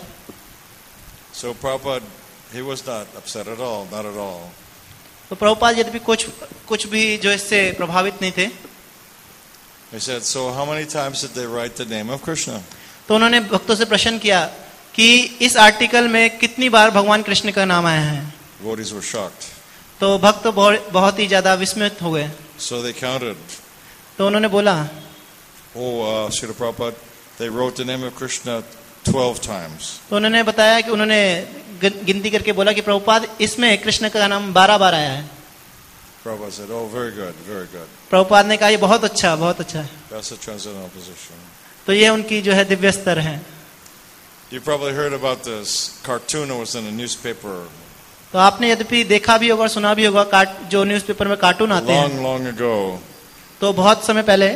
So Prabhupada, he was not upset at all, not at all. तो प्रभुपाद यदि कुछ भी जो इससे प्रभावित नहीं थे. He said, so how many times did they write the name of Krishna? तो उन्होंने भक्तों से प्रश्न किया कि इस आर्टिकल में कितनी बार भगवान कृष्ण का नाम आया है. Devotees were shocked. तो भक्त बहुत ही ज्यादा विस्मित हो गए. So they counted. तो उन्होंने बोला, Oh, Srila Prabhupada, they wrote the name of Krishna 12 times. तो उन्होंने बताया कि उन्होंने गिनती करके बोला कि प्रभुपाद इसमें कृष्ण का नाम 12 बार आया है. Prabhupada said, oh, very good, very good. Prabhupada ने कहा ये बहुत अच्छा, बहुत अच्छा है. That's the transcendental position. तो ये उनकी जो है दिव्य स्तर है. You probably heard about this cartoon that was in a newspaper. तो आपने यद्यपि देखा भी होगा, सुना भी होगा, जो न्यूज़पेपर में कार्टून आते हैं. Long, long ago. तो बहुत समय पहले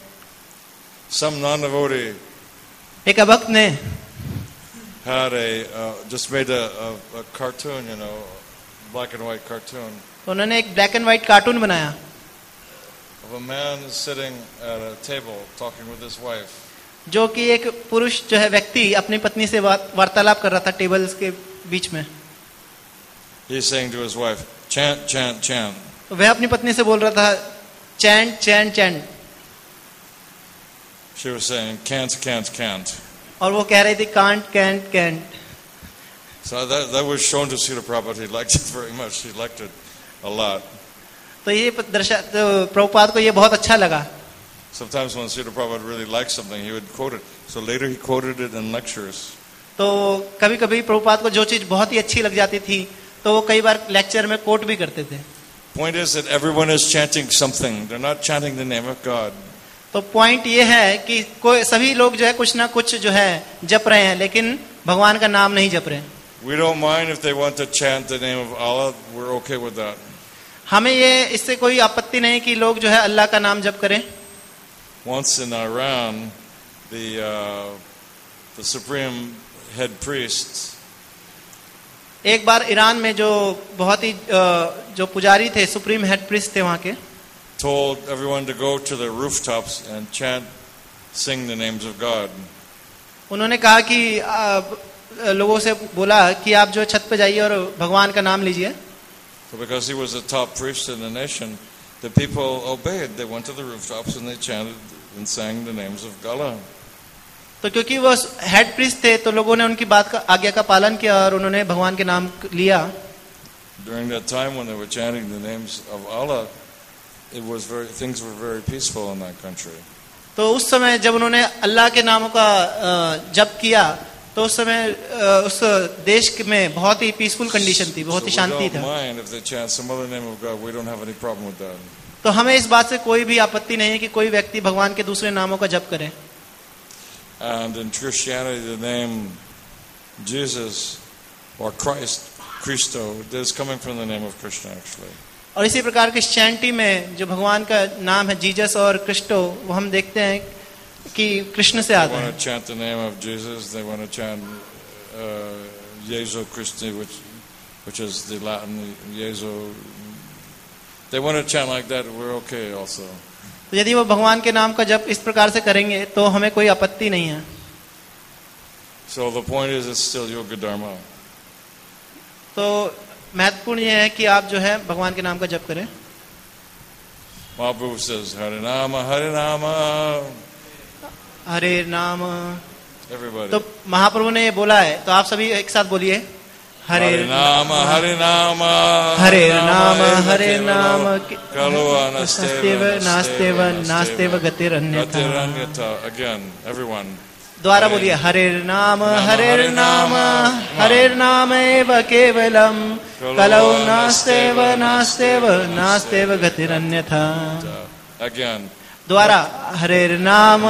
Some non-devotee एक अभक्त ने had just made a cartoon, you know, black and white cartoon. तो उन्होंने एक ब्लैक एंड व्हाइट कार्टून बनाया. Of a man sitting at a table talking with his wife. जो कि एक पुरुष जो है व्यक्ति अपनी पत्नी से वार्तालाप कर रहा था टेबल्स के बीच में. He's saying to his wife, chant, chant, chant. तो वह अपनी पत्नी से बोल रहा था chant chant chant. She was saying, can't, can't, can't. और वो कह रही थी can't can't can't. So that was shown to Srila Prabhupada. He liked it very much. He liked it a lot. तो ये तो प्रभुपाद को ये बहुत अच्छा लगा. Sometimes when Srila Prabhupada really liked something, he would quote it. So later he quoted it in lectures. तो कभी कभी प्रभुपाद को जो चीज बहुत ही अच्छी लग जाती थी तो वो कई बार लेक्चर में कोट भी करते थे. Point is that everyone is chanting something. They're not chanting the name of God. तो पॉइंट ये है कि कोई सभी लोग जो है कुछ ना कुछ जो है जप रहे हैं, लेकिन भगवान का नाम नहीं जप रहे. We don't mind if they want to chant the name of Allah. We're okay with that. हमें ये इससे कोई आपत्ति नहीं कि लोग जो है अल्लाह का नाम जप करें. Once in Iran, the supreme head priest. एक बार ईरान में जो बहुत ही जो पुजारी थे, सुप्रीम हेड प्रीस्ट थे वहां के, told everyone to go to the rooftops and chant, sing the names of God. उन्होंने कहा कि लोगों से बोला कि आप जो छत पे जाइए और भगवान का नाम लीजिए. So because he was the top priest in the nation, the people obeyed. They went to the rooftops and they chanted and sang the names of Allah. तो क्योंकि वो हेड प्रीस्ट थे तो लोगों ने उनकी बात का आज्ञा का पालन किया और उन्होंने भगवान के नाम लिया. During that time when they were chanting the names of Allah, things were very peaceful in that country. तो उस समय जब उन्होंने अल्लाह के नामों का जप किया तो उस समय उस देश में बहुत ही पीसफुल कंडीशन थी, बहुत ही शांति था. तो हमें इस बात से कोई भी आपत्ति नहीं है कि कोई व्यक्ति भगवान के दूसरे नामों का जप करे. And in Christianity, the name Jesus or Christ Christo. This is coming from the name of Krishna, actually. और इसी प्रकार क्रिश्चियनिटी में जो भगवान का नाम है जीसस और क्रिस्टो, वो हम देखते हैं कि कृष्ण से They आता want है. to chant the name of Jesus. They want to chant Jesu Christi, which is the Latin Jesu. They want to chant like that. We're okay also. तो यदि वो भगवान के नाम का जप इस प्रकार से करेंगे तो हमें कोई आपत्ति नहीं है. So the point is, it's still Yoga Dharma. तो महत्वपूर्ण ये है कि आप जो है भगवान के नाम का जप करें. Mahaprabhu says, Harinama, Harinama. हरे नाम. Everybody. तो महाप्रभु ने ये बोला है, तो आप सभी एक साथ बोलिए, हरे Harinama, Harinama. हरे नाम हरे नाम Kalua नास्तेव नास्तेव नास्तेव गतिरन्यथा. Gatiranyata. Again, everyone. द्वारा बोलिए, हरे नाम हरे नाम एव केवलम कलौ नास्तेव नास्तेव नास्तेव गतिरन्यथा. Again. द्वारा, हरे नाम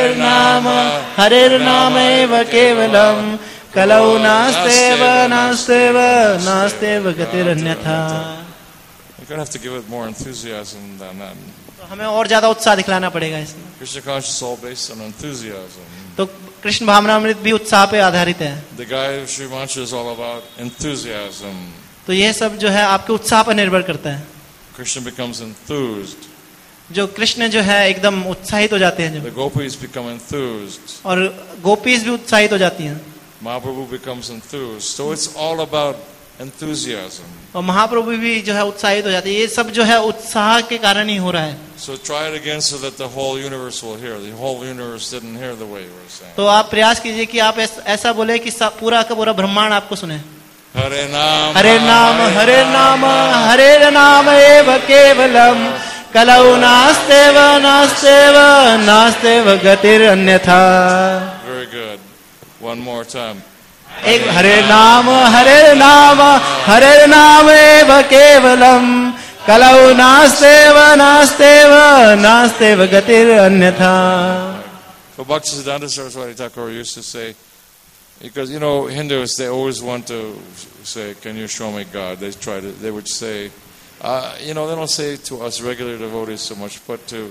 एव केवलम कलौ नास्तेव नास्तेव नास्तेव गतिरन्यथा. You're going to have to give it more enthusiasm than that. तो हमें और ज्यादा उत्साह दिखलाना पड़ेगा इसमें. Krishna consciousness is all based on enthusiasm. तो कृष्ण भावनामृत भी उत्साह पे आधारित है. The guy of Sri Mancha is all about enthusiasm. तो ये सब जो है आपके उत्साह पर निर्भर करता है. Krishna becomes enthused. जो कृष्ण जो है एकदम उत्साहित हो जाते हैं The जब, gopis become enthused. और गोपीज भी उत्साहित हो जाती हैं. Mahaprabhu becomes enthused. So it's all about enthusiasm. और महाप्रभु भी जो है उत्साहित हो जाते हैं. ये सब जो है उत्साह के कारण ही हो रहा है. So try it again so that the whole universe will hear. The whole universe didn't hear the way you were saying. तो आप प्रयास कीजिए कि आप ऐसा बोले कि पूरा का पूरा ब्रह्मांड आपको सुने. Hare Nam. हरे नाम एव केवलम कलौ नास्तेव नास्तेव नास्तेव गतिरन्यथा. Very good. One more time. एक हरे नाम एव केवलम कलौ नास्तेव नास्तेव नास्तेव गतिरन्यथा. So Bhaktisiddhanta Saraswati Thakur used to say, because you know Hindus, they always want to say, "Can you show me God?" They would say, they don't say to us regular devotees so much, but to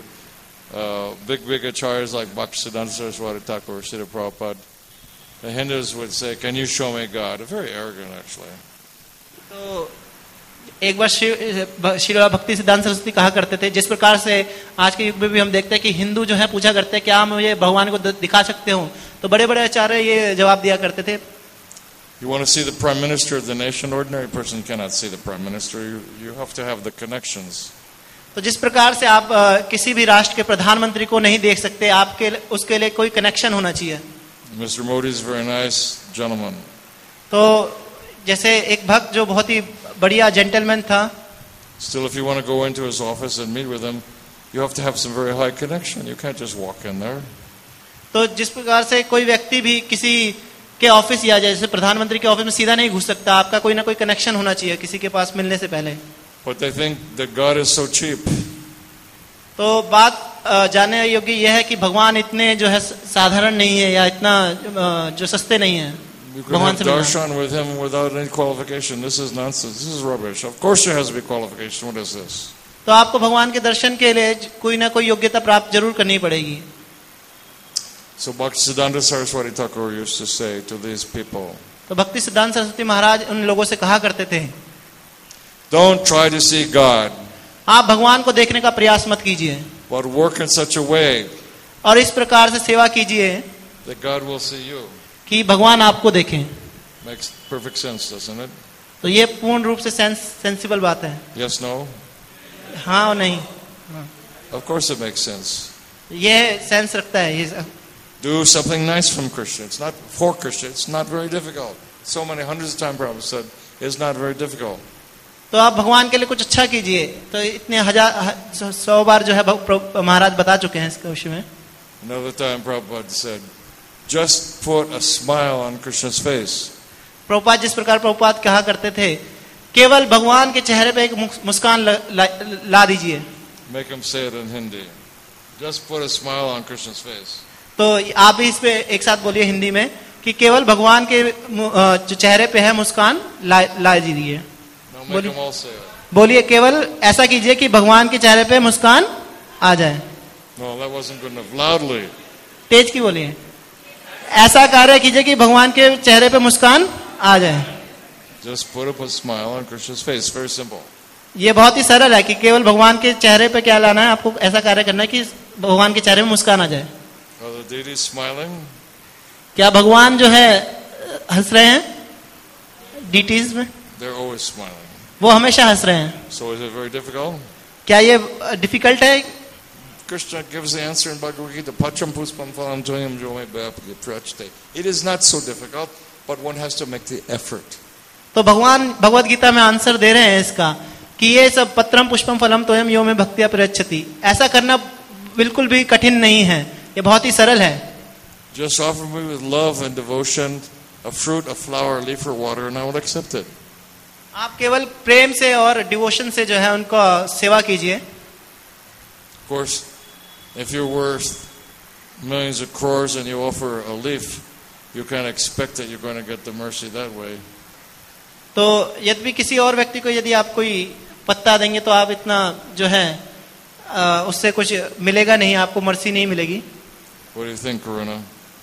big acharyas like Bhaktisiddhanta Saraswati Thakur or Srila Prabhupada, the Hindus would say, "Can you show me God?" Very arrogant, actually. तो एक बार श्रील भक्ति सिद्धांत सरस्वती कहा करते थे, जिस प्रकार से आज के युग में भी हम देखते हैं कि हिंदू जो है पूछा करते हैं, क्या मुझे भगवान को दिखा सकते हो? तो बड़े बड़े आचार्य ये जवाब दिया करते थे. You want to see the prime minister of the nation? Ordinary person cannot see the prime minister. You have to have the connections. तो जिस प्रकार से आप किसी भी राष्ट्र के प्रधानमंत्री को नहीं देख सकते, आपके उसके लिए कोई कनेक्शन होना चाहिए. Mr. Modi is a very nice gentleman. तो जैसे एक भक्त जो बहुत ही बढ़िया जेंटलमैन था, Still, if you want to go into his office and meet with him, you have to have some very high connection. You can't just walk in there. तो जिस प्रकार से कोई व्यक्ति भी किसी के ऑफिस या जैसे प्रधानमंत्री के ऑफिस में सीधा नहीं घुस सकता, आपका कोई ना कोई कनेक्शन होना चाहिए किसी के पास मिलने से पहले. But they think that God is so cheap. तो बात जानने योग्य यह है कि भगवान इतने जो है साधारण नहीं है या इतना जो सस्ते नहीं है. You can have darshan with him without any qualification. This is nonsense. This is rubbish. Of course there has to be qualification. What is this? तो आपको भगवान के दर्शन के लिए कोई ना कोई योग्यता प्राप्त जरूर करनी पड़ेगी. So Bhaktisiddhanta Saraswati Thakur used to say to these people, तो भक्ति सिद्धांत सरस्वती महाराज उन लोगों से कहा करते थे, don't try to see God, आप भगवान को देखने का प्रयास मत कीजिए, but work in such a way और इस प्रकार से सेवा कीजिए that God will see you. कि भगवान आपको देखें. Makes perfect sense, doesn't it? तो ये पूर्ण रूप से सेंसिबल बात है. Yes, no? हाँ और नहीं. Of course it makes sense. ये सेंस रखता है. ये Do something nice from Krishna. It's not for Krishna. It's not very difficult. So many hundreds of times Prabhupada said, it's not very difficult. तो आप भगवान के लिए कुछ अच्छा कीजिए. तो इतने 100 बार जो है महाराज बता चुके हैं इसके विषय में. Another time Prabhupada said, just put a smile on Krishna's face. Prabhupada जिस प्रकार प्रभुपाद कहा करते थे, केवल भगवान के चेहरे पे एक मुस्कान ला दीजिए. Make him say it in Hindi. Just put a smile on Krishna's face. तो आप भी इस पे एक साथ बोलिए हिंदी में, कि केवल भगवान के जो चेहरे पे है मुस्कान ला दीजिए। Now make them all say it. बोलिए केवल ऐसा कीजिए कि भगवान के चेहरे पे मुस्कान आ जाए। No, that wasn't good enough. Loudly. तेज की बोलिए, ऐसा कार्य कीजिए कि भगवान के चेहरे पे मुस्कान आ जाए। Just put up a smile on Krishna's face. Very simple. ये बहुत ही सरल है कि केवल भगवान के चेहरे पे क्या लाना है, आपको ऐसा कार्य करना है कि भगवान के चेहरे में मुस्कान आ जाए। Are the deities smiling? क्या भगवान जो है हंस रहे हैं डीटीज में? They're always smiling. वो हमेशा हंस रहे हैं। So is it very difficult? क्या ये डिफिकल्ट है? Krishna gives the answer in Bhagavad Gita. Pacham puspam phalam toyam jo me bhapya prachte. It is not so difficult, but one has to make the effort. तो भगवान भगवत गीता में answer दे रहे हैं इसका कि ये सब पत्रम पुष्पम फलम तोयम यो में भक्तिया प्रयच्छति, ऐसा करना बिल्कुल भी कठिन नहीं है, ये बहुत ही सरल है। Just offer me with love and devotion a fruit, a flower, a leaf, or water, and I will accept it. आप केवल प्रेम से और डिवोशन से जो है उनका सेवा कीजिए। Of course, if you're worth millions of crores and you offer a leaf, you can't expect that you're going to get the mercy that way. तो यदि किसी और व्यक्ति को यदि आप कोई पत्ता देंगे तो आप इतना जो है उससे कुछ मिलेगा नहीं, आपको मर्सी नहीं मिलेगी। What do you think, Karuna?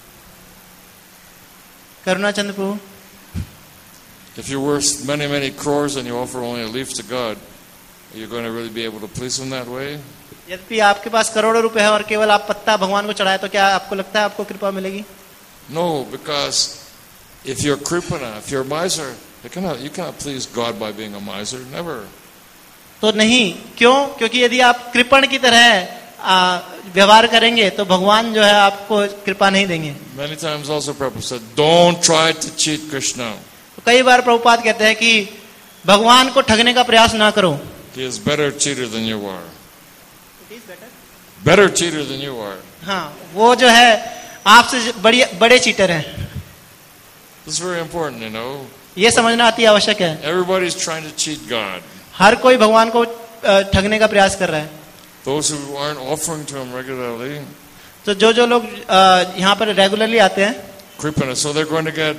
Karuna Chandra Prabhu, If you're worth many, many crores and you offer only a leaf to God, are you going to really be able to please Him that way? यदि आपके पास करोड़ों रुपए है और केवल आप पत्ता भगवान को चढ़ाए तो क्या आपको लगता है आपको कृपा मिलेगी? No, because if you're kripana, if you're a miser, you cannot please God by being a miser. Never. तो नहीं, क्यों? क्योंकि यदि आप कृपण की तरह व्यवहार करेंगे तो भगवान जो है आपको कृपा नहीं देंगे। Many times also Prabhupada said, don't try to cheat Krishna. तो कई बार प्रभुपाद कहते हैं कि भगवान को ठगने का प्रयास ना करो। He is better cheater than you are. Better cheater than you are. हाँ, वो जो है आपसे बड़े चीटर हैं। This is very important, you know. ये समझना अति आवश्यक है। Everybody's trying to cheat God. हर कोई भगवान को ठगने का प्रयास कर रहा है। Those who aren't offering to Him regularly, तो जो लोग यहाँ पर रेगुलरली आते हैं, kripana, so they're going to get,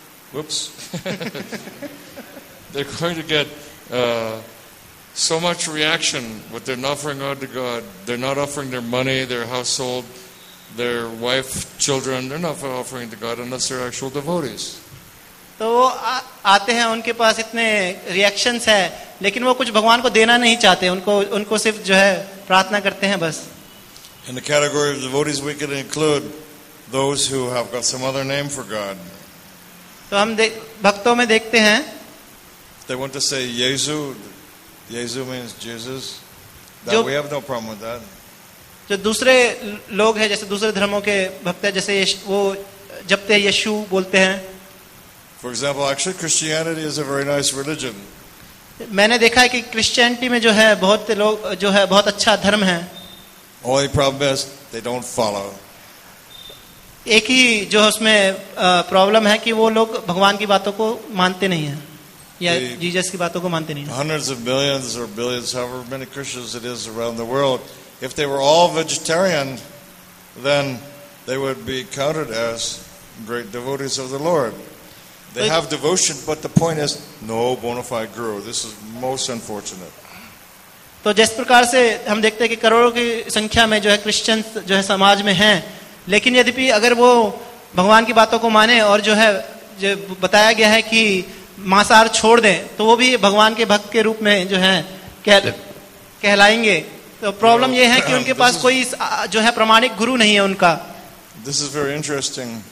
they're going to get so much reaction, but they're not offering God to God. They're not offering their money, their household, their wife, children. They're not offering to God unless they're actual devotees. तो वो आते हैं, उनके पास इतने reactions है, लेकिन वो कुछ भगवान को देना नहीं चाहते, उनको सिर्फ जो है प्रार्थना करते हैं बस। In the category of devotees, we can include those who have got some other name for God. तो हम भक्तों में देखते हैं, They want to say Yesu. Yesu means Jesus. That we have no problem with that. जो दूसरे लोग हैं, जैसे दूसरे धर्मों के भक्त हैं, जैसे वो जपते हैं यीशु बोलते हैं। For example, actually Christianity is a very nice religion. मैंने देखा है कि क्रिश्चियनिटी में जो है बहुत लोग जो है बहुत अच्छा धर्म है। Only problem is they don't follow. एक ही जो उसमें प्रॉब्लम है कि वो लोग भगवान की बातों को मानते नहीं हैं या जीसस की बातों को मानते नहीं हैं। Hundreds of millions or billions, however many Christians it is around the world, if they were all vegetarian, then they would be counted as great devotees of the Lord. They have devotion, but the point is no bona fide guru. This is most unfortunate. तो जिस प्रकार से हम देखते हैं कि करोड़ों की संख्या में जो है क्रिश्चियन जो है समाज में हैं, लेकिन यद्यपि अगर वो भगवान की बातों को माने और जो है जो बताया गया है कि मांसाहार छोड़ दें, तो वो भी भगवान के भक्त के रूप में जो है कहलाएंगे। तो प्रॉब्लम ये है कि उनके पास कोई जो है प्रमाणिक गुरु नहीं है उनका। This is very interesting.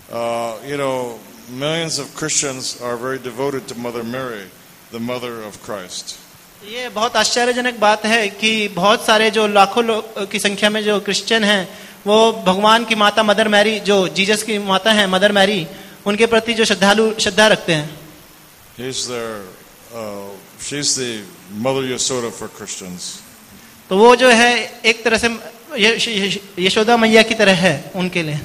Millions of Christians are very devoted to Mother Mary, the mother of Christ. ये बहुत आश्चर्यजनक बात है कि बहुत सारे जो लाखों लोग की संख्या में जो क्रिश्चियन हैं, वो भगवान की माता मदर मैरी, जो जीसस की माता है मदर मैरी, उनके प्रति जो श्रद्धा रखते हैं। She's the Mother Yasoda for Christians. तो वो जो है एक तरह से यशोदा मैया की तरह है उनके लिए।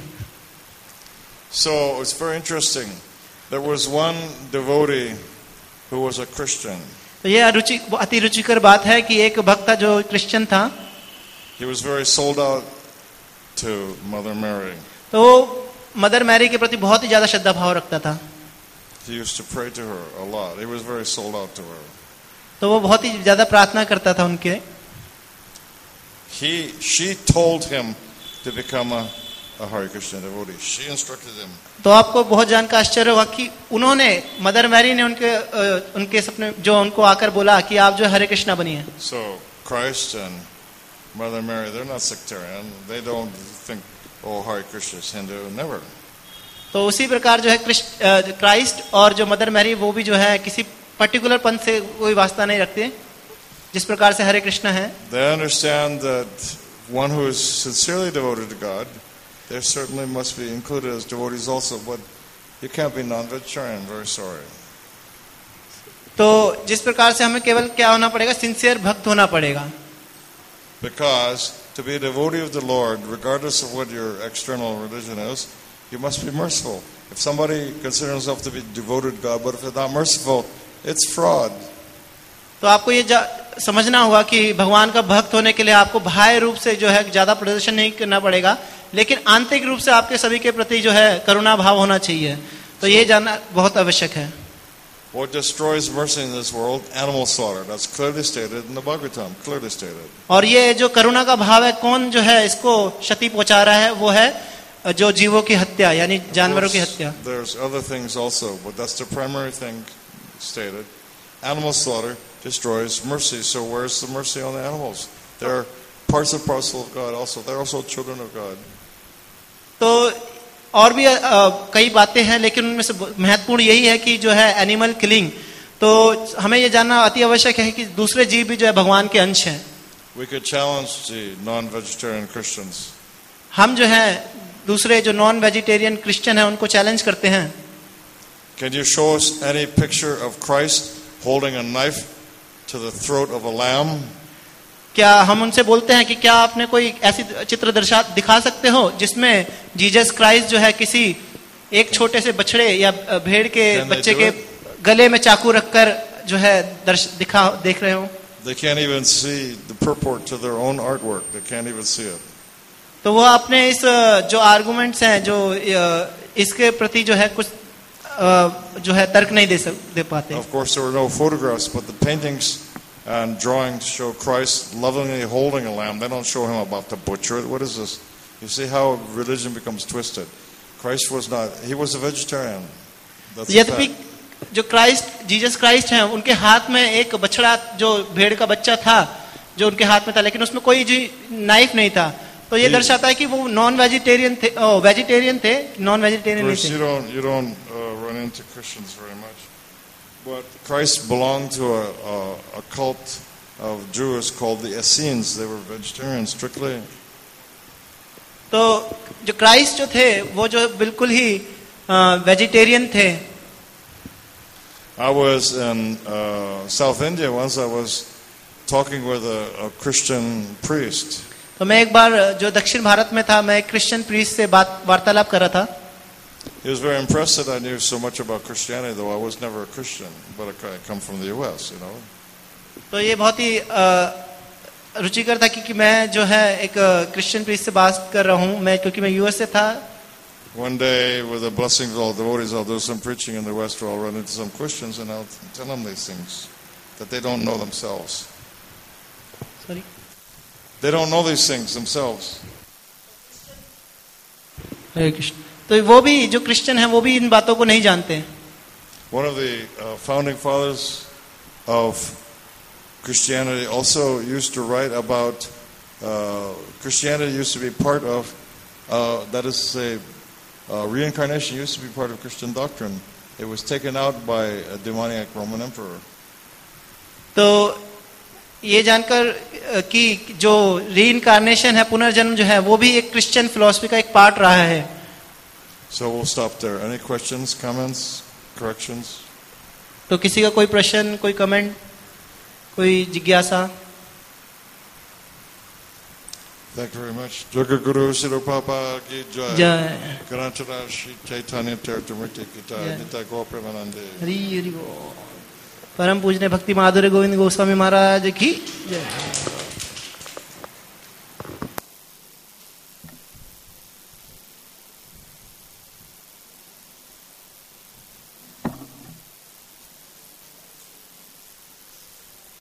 So it's very interesting. There was one devotee who was a Christian. तो ये अति रुचिकर बात है कि एक भक्त था जो क्रिश्चियन था। He was very sold out to Mother Mary. तो मदर मैरी के प्रति बहुत ही ज्यादा श्रद्धा भाव रखता था. He used to pray to her a lot. He was very sold out to her. तो वो बहुत ही ज्यादा प्रार्थना करता था उनके. She told him to become a Hare Krishna devotee. She instructed him. तो आपको बहुत जानकर आश्चर्य होगा कि उन्होंने मदर मैरी ने उनके सपने जो उनको आकर बोला कि आप जो हरे कृष्णा बनिए. So Christ and Mother Mary, they're not sectarian. They don't think, oh, Hare Krishna is Hindu. Never. तो उसी प्रकार जो है क्राइस्ट और जो मदर मैरी वो भी जो है किसी पर्टिकुलर पंथ से कोई वास्ता नहीं रखते जिस प्रकार से हरे कृष्णा है. They understand that one who is sincerely devoted to God, there certainly must be included as devotees also, but you can't be non-vegetarian. Very sorry. तो जिस प्रकार से हमें केवल क्या होना पड़ेगा, सिंसियर भक्त होना पड़ेगा. Because to be a devotee of the Lord, regardless of what your external religion is, you must be merciful. If somebody considers himself to be devoted to God, but if they're not merciful, it's fraud. तो आपको ये समझना होगा कि भगवान का भक्त होने के लिए आपको बाह्य रूप से जो है ज्यादा प्रदर्शन नहीं करना पड़ेगा, लेकिन आंतरिक रूप से आपके सभी के प्रति जो है करुणा भाव होना चाहिए. तो ये जानना बहुत आवश्यक है. What destroys mercy in this world? Animal slaughter. That's clearly stated in the Bhagavatam. Clearly stated. और ये जो करुणा का भाव है, कौन जो है इसको क्षति पहुंचा रहा है, वो है जो जीवों की हत्या यानी जानवरों की हत्या. There's other things also, but that's the primary thing stated. Animal slaughter destroys mercy. So where's the mercy on the animals? They're parts and parcel of God also. They're also children of God. तो और भी कई बातें हैं, लेकिन उनमें से महत्वपूर्ण यही है कि जो है एनिमल किलिंग. तो हमें ये जानना अति आवश्यक है कि दूसरे जीव भी जो है भगवान के अंश हैं. We could challenge the non-vegetarian Christians. हम जो है दूसरे जो नॉन वेजिटेरियन क्रिश्चियन हैं उनको चैलेंज करते हैं. Can you show us any picture of Christ holding a knife to the throat of a lamb? क्या हम उनसे बोलते हैं कि क्या आपने कोई ऐसी चित्र दिखा सकते हो जिसमें जीसस क्राइस्ट जो है किसी एक छोटे से बछड़े या भेड़ के बच्चे के गले में चाकू रखकर जो है देख रहे हो? They can't even see the purport to their own artwork. They can't even see it. तो वो अपने इस जो आर्गुमेंट्स हैं जो इसके प्रति जो है कुछ जो है तर्क नहीं दे पाते. Of course there were no photographs, but the paintings and drawings show Christ lovingly holding a lamb. They don't show him about to butcher it. What is this? You see how religion becomes twisted. Christ was not, he was a vegetarian. यद्यपि जो Christ Jesus Christ हैं उनके हाथ में एक बछड़ा जो भेड़ का बच्चा था जो उनके हाथ में था, लेकिन उसमें कोई जी नाइफ नहीं था. तो ये दर्शाता है कि वो नॉन वेजिटेरियन थे, वेजिटेरियन थे, नॉन वेजिटेरियन नहीं थे. You don't run into Christians very much. But Christ belonged to a cult of Jews called the Essenes. They were vegetarians strictly. तो जो क्राइस्ट जो थे वो जो बिल्कुल ही वेजिटेरियन थे. I was in South India once. I was talking with a Christian priest. तो मैं एक बार जो दक्षिण भारत में था, मैं एक क्रिश्चियन प्रीस्ट से वार्तालाप कर रहा था. He was very impressed that I knew so much about Christianity, though I was never a Christian, but I come from the U.S., you know. तो ये बहुत ही रुचिकर था कि मैं जो है एक क्रिश्चियन प्रीस्ट से बात कर रहा हूँ, मैं क्योंकि मैं यूएस से था. One day, with the blessings of all devotees, I'll do some preaching in the West, where I'll run into some Christians and I'll tell them these things that they don't know themselves. Sorry? They don't know these things themselves. हरे कृष्ण. तो वो भी जो Christian हैं वो भी इन बातों को नहीं जानते हैं. One of the founding fathers of Christianity also used to write about Christianity used to be part of that is to say reincarnation used to be part of Christian doctrine. It was taken out by a demoniac Roman emperor. तो ये जानकर कि जो reincarnation है, पुनर्जन्म जो है, वो भी एक क्रिश्चियन फिलॉसफी का एक पार्ट रहा है. So we'll stop there. Any questions, comments, corrections? तो किसी का कोई प्रश्न, कोई कमेंट, कोई जिज्ञासा? Thank you very much. Jagat Guru Sri Prabhupada ki jai. जय. Karanchara Shri Chaitanya Charitamrita Kita Nitya Gopremanande. Hari Hari बोल. परम पूजनीय भक्ति माधुर्य गोविंद गोस्वामी महाराज की जय.